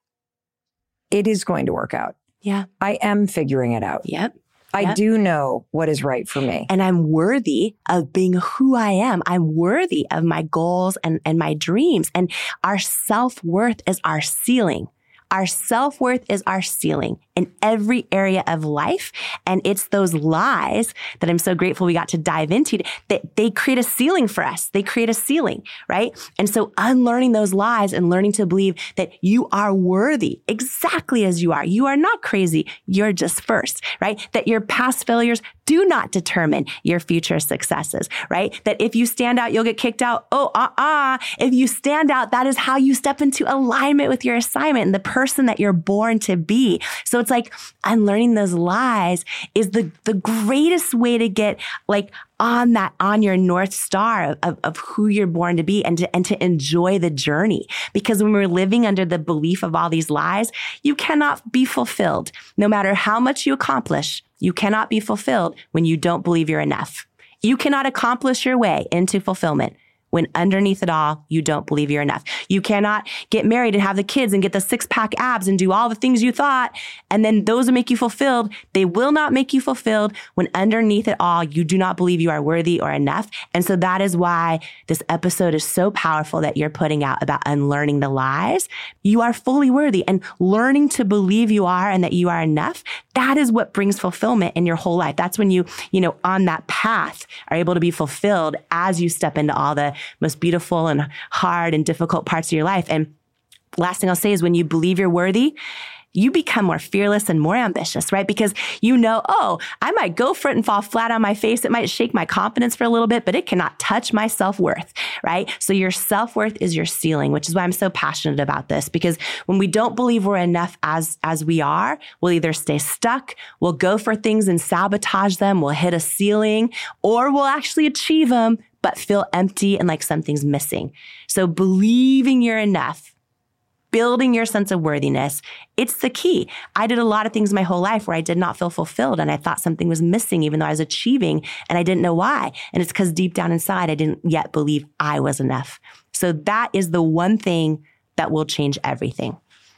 it is going to work out. Yeah. I am figuring it out. Yep. I yep. do know what is right for me. And I'm worthy of being who I am. I'm worthy of my goals and, and my dreams. And our self-worth is our ceiling. Our self-worth is our ceiling in every area of life. And it's those lies that I'm so grateful we got to dive into, that they create a ceiling for us. They create a ceiling, right? And so unlearning those lies and learning to believe that you are worthy exactly as you are. You are not crazy. You're just first, right? That your past failures do not determine your future successes, right? That if you stand out, you'll get kicked out. Oh, uh-uh. If you stand out, that is how you step into alignment with your assignment and the person that you're born to be. So it's like unlearning those lies is the, the greatest way to get like on that, on your North Star of, of who you're born to be, and to, and to enjoy the journey. Because when we're living under the belief of all these lies, you cannot be fulfilled. No matter how much you accomplish, you cannot be fulfilled when you don't believe you're enough. You cannot accomplish your way into fulfillment when underneath it all, you don't believe you're enough. You cannot get married and have the kids and get the six pack abs and do all the things you thought, and then those will make you fulfilled. They will not make you fulfilled when underneath it all, you do not believe you are worthy or enough. And so that is why this episode is so powerful that you're putting out about unlearning the lies. You are fully worthy, and learning to believe you are and that you are enough. That is what brings fulfillment in your whole life. That's when you, you know, on that path are able to be fulfilled as you step into all the most beautiful and hard and difficult parts of your life. And last thing I'll say is, when you believe you're worthy, you become more fearless and more ambitious, right? Because you know, oh, I might go for it and fall flat on my face. It might shake my confidence for a little bit, but it cannot touch my self-worth, right? So your self-worth is your ceiling, which is why I'm so passionate about this. Because when we don't believe we're enough as, as we are, we'll either stay stuck, we'll go for things and sabotage them, we'll hit a ceiling, or we'll actually achieve them, but feel empty and like something's missing. So believing you're enough, building your sense of worthiness, it's the key. I did a lot of things my whole life where I did not feel fulfilled, and I thought something was missing even though I was achieving, and I didn't know why. And it's because deep down inside, I didn't yet believe I was enough. So that is the one thing that will change everything.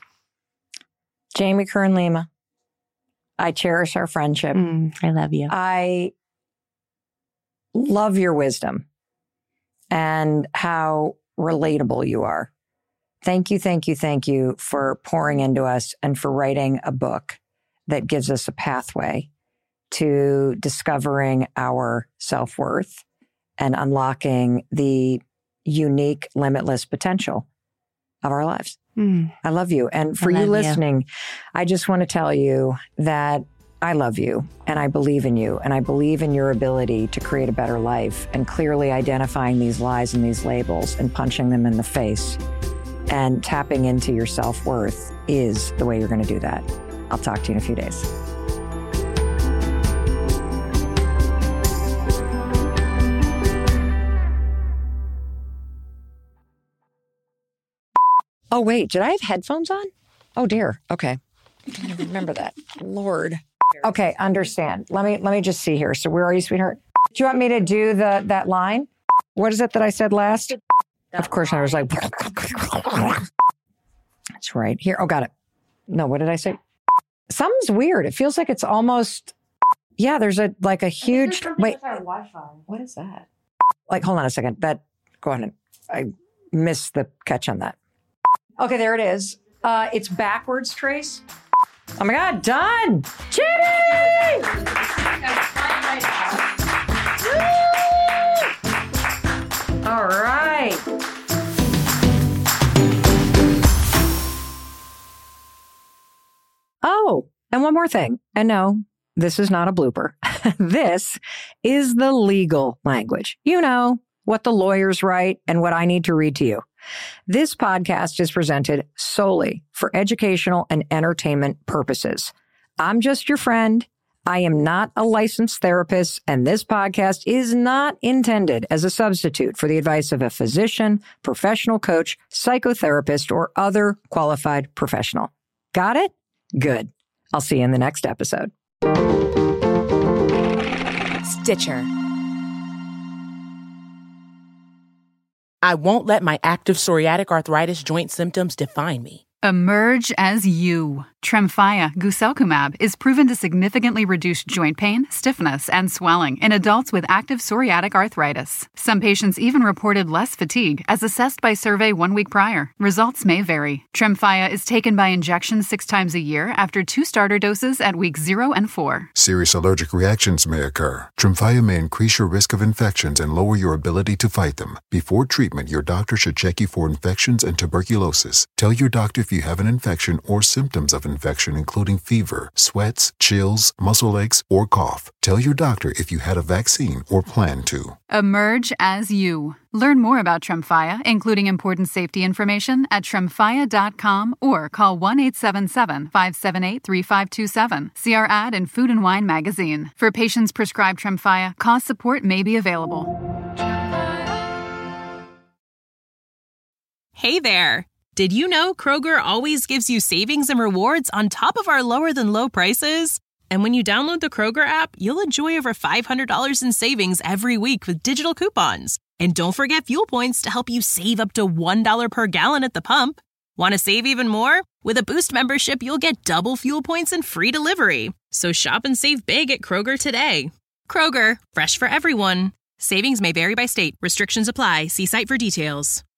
Jamie Kern Lima, I cherish our friendship. Mm, I love you. I love your wisdom and how relatable you are. Thank you, thank you, thank you for pouring into us and for writing a book that gives us a pathway to discovering our self-worth and unlocking the unique, limitless potential of our lives. Mm. I love you. And for you listening, you. I just want to tell you that I love you, and I believe in you, and I believe in your ability to create a better life, and clearly identifying these lies and these labels and punching them in the face and tapping into your self-worth is the way you're going to do that. I'll talk to you in a few days. Oh, wait, did I have headphones on? Oh, dear. Okay. I gotta remember that. Lord. Okay, understand. Let me let me just see here. So where are you, sweetheart? Do you want me to do the that line? What is it that I said last? Of course, I was like, that's right. Here. Oh, got it. No, what did I say? Something's weird. It feels like it's almost, yeah, there's a, like a huge, wait. Wi-Fi. What is that? Like, hold on a second. That, go ahead. I missed the catch on that. Okay, there it is. Uh, it's backwards, Trace. Oh my God, done! Jimmy! All right. Oh, and one more thing. And no, this is not a blooper. This is the legal language. You know, what the lawyers write and what I need to read to you. This podcast is presented solely for educational and entertainment purposes. I'm just your friend. I am not a licensed therapist, and this podcast is not intended as a substitute for the advice of a physician, professional coach, psychotherapist, or other qualified professional. Got it? Good. I'll see you in the next episode. Stitcher. I won't let my active psoriatic arthritis joint symptoms define me. Emerge as you. Tremfya guselkumab is proven to significantly reduce joint pain, stiffness, and swelling in adults with active psoriatic arthritis. Some patients even reported less fatigue, as assessed by survey one week prior. Results may vary. Tremfya is taken by injection six times a year after two starter doses at weeks zero and four. Serious allergic reactions may occur. Tremfya may increase your risk of infections and lower your ability to fight them. Before treatment, your doctor should check you for infections and tuberculosis. Tell your doctor if you have an infection or symptoms of infection, including fever, sweats, chills, muscle aches, or cough. Tell your doctor if you had a vaccine or plan to. Emerge as you. Learn more about Tremfya, including important safety information, at tremfya dot com or call one eight seven seven, five seven eight, three five two seven. See our ad in Food and Wine magazine. For patients prescribed Tremfya, cost support may be available. Hey there! Did you know Kroger always gives you savings and rewards on top of our lower-than-low prices? And when you download the Kroger app, you'll enjoy over five hundred dollars in savings every week with digital coupons. And don't forget fuel points to help you save up to one dollar per gallon at the pump. Want to save even more? With a Boost membership, you'll get double fuel points and free delivery. So shop and save big at Kroger today. Kroger, fresh for everyone. Savings may vary by state. Restrictions apply. See site for details.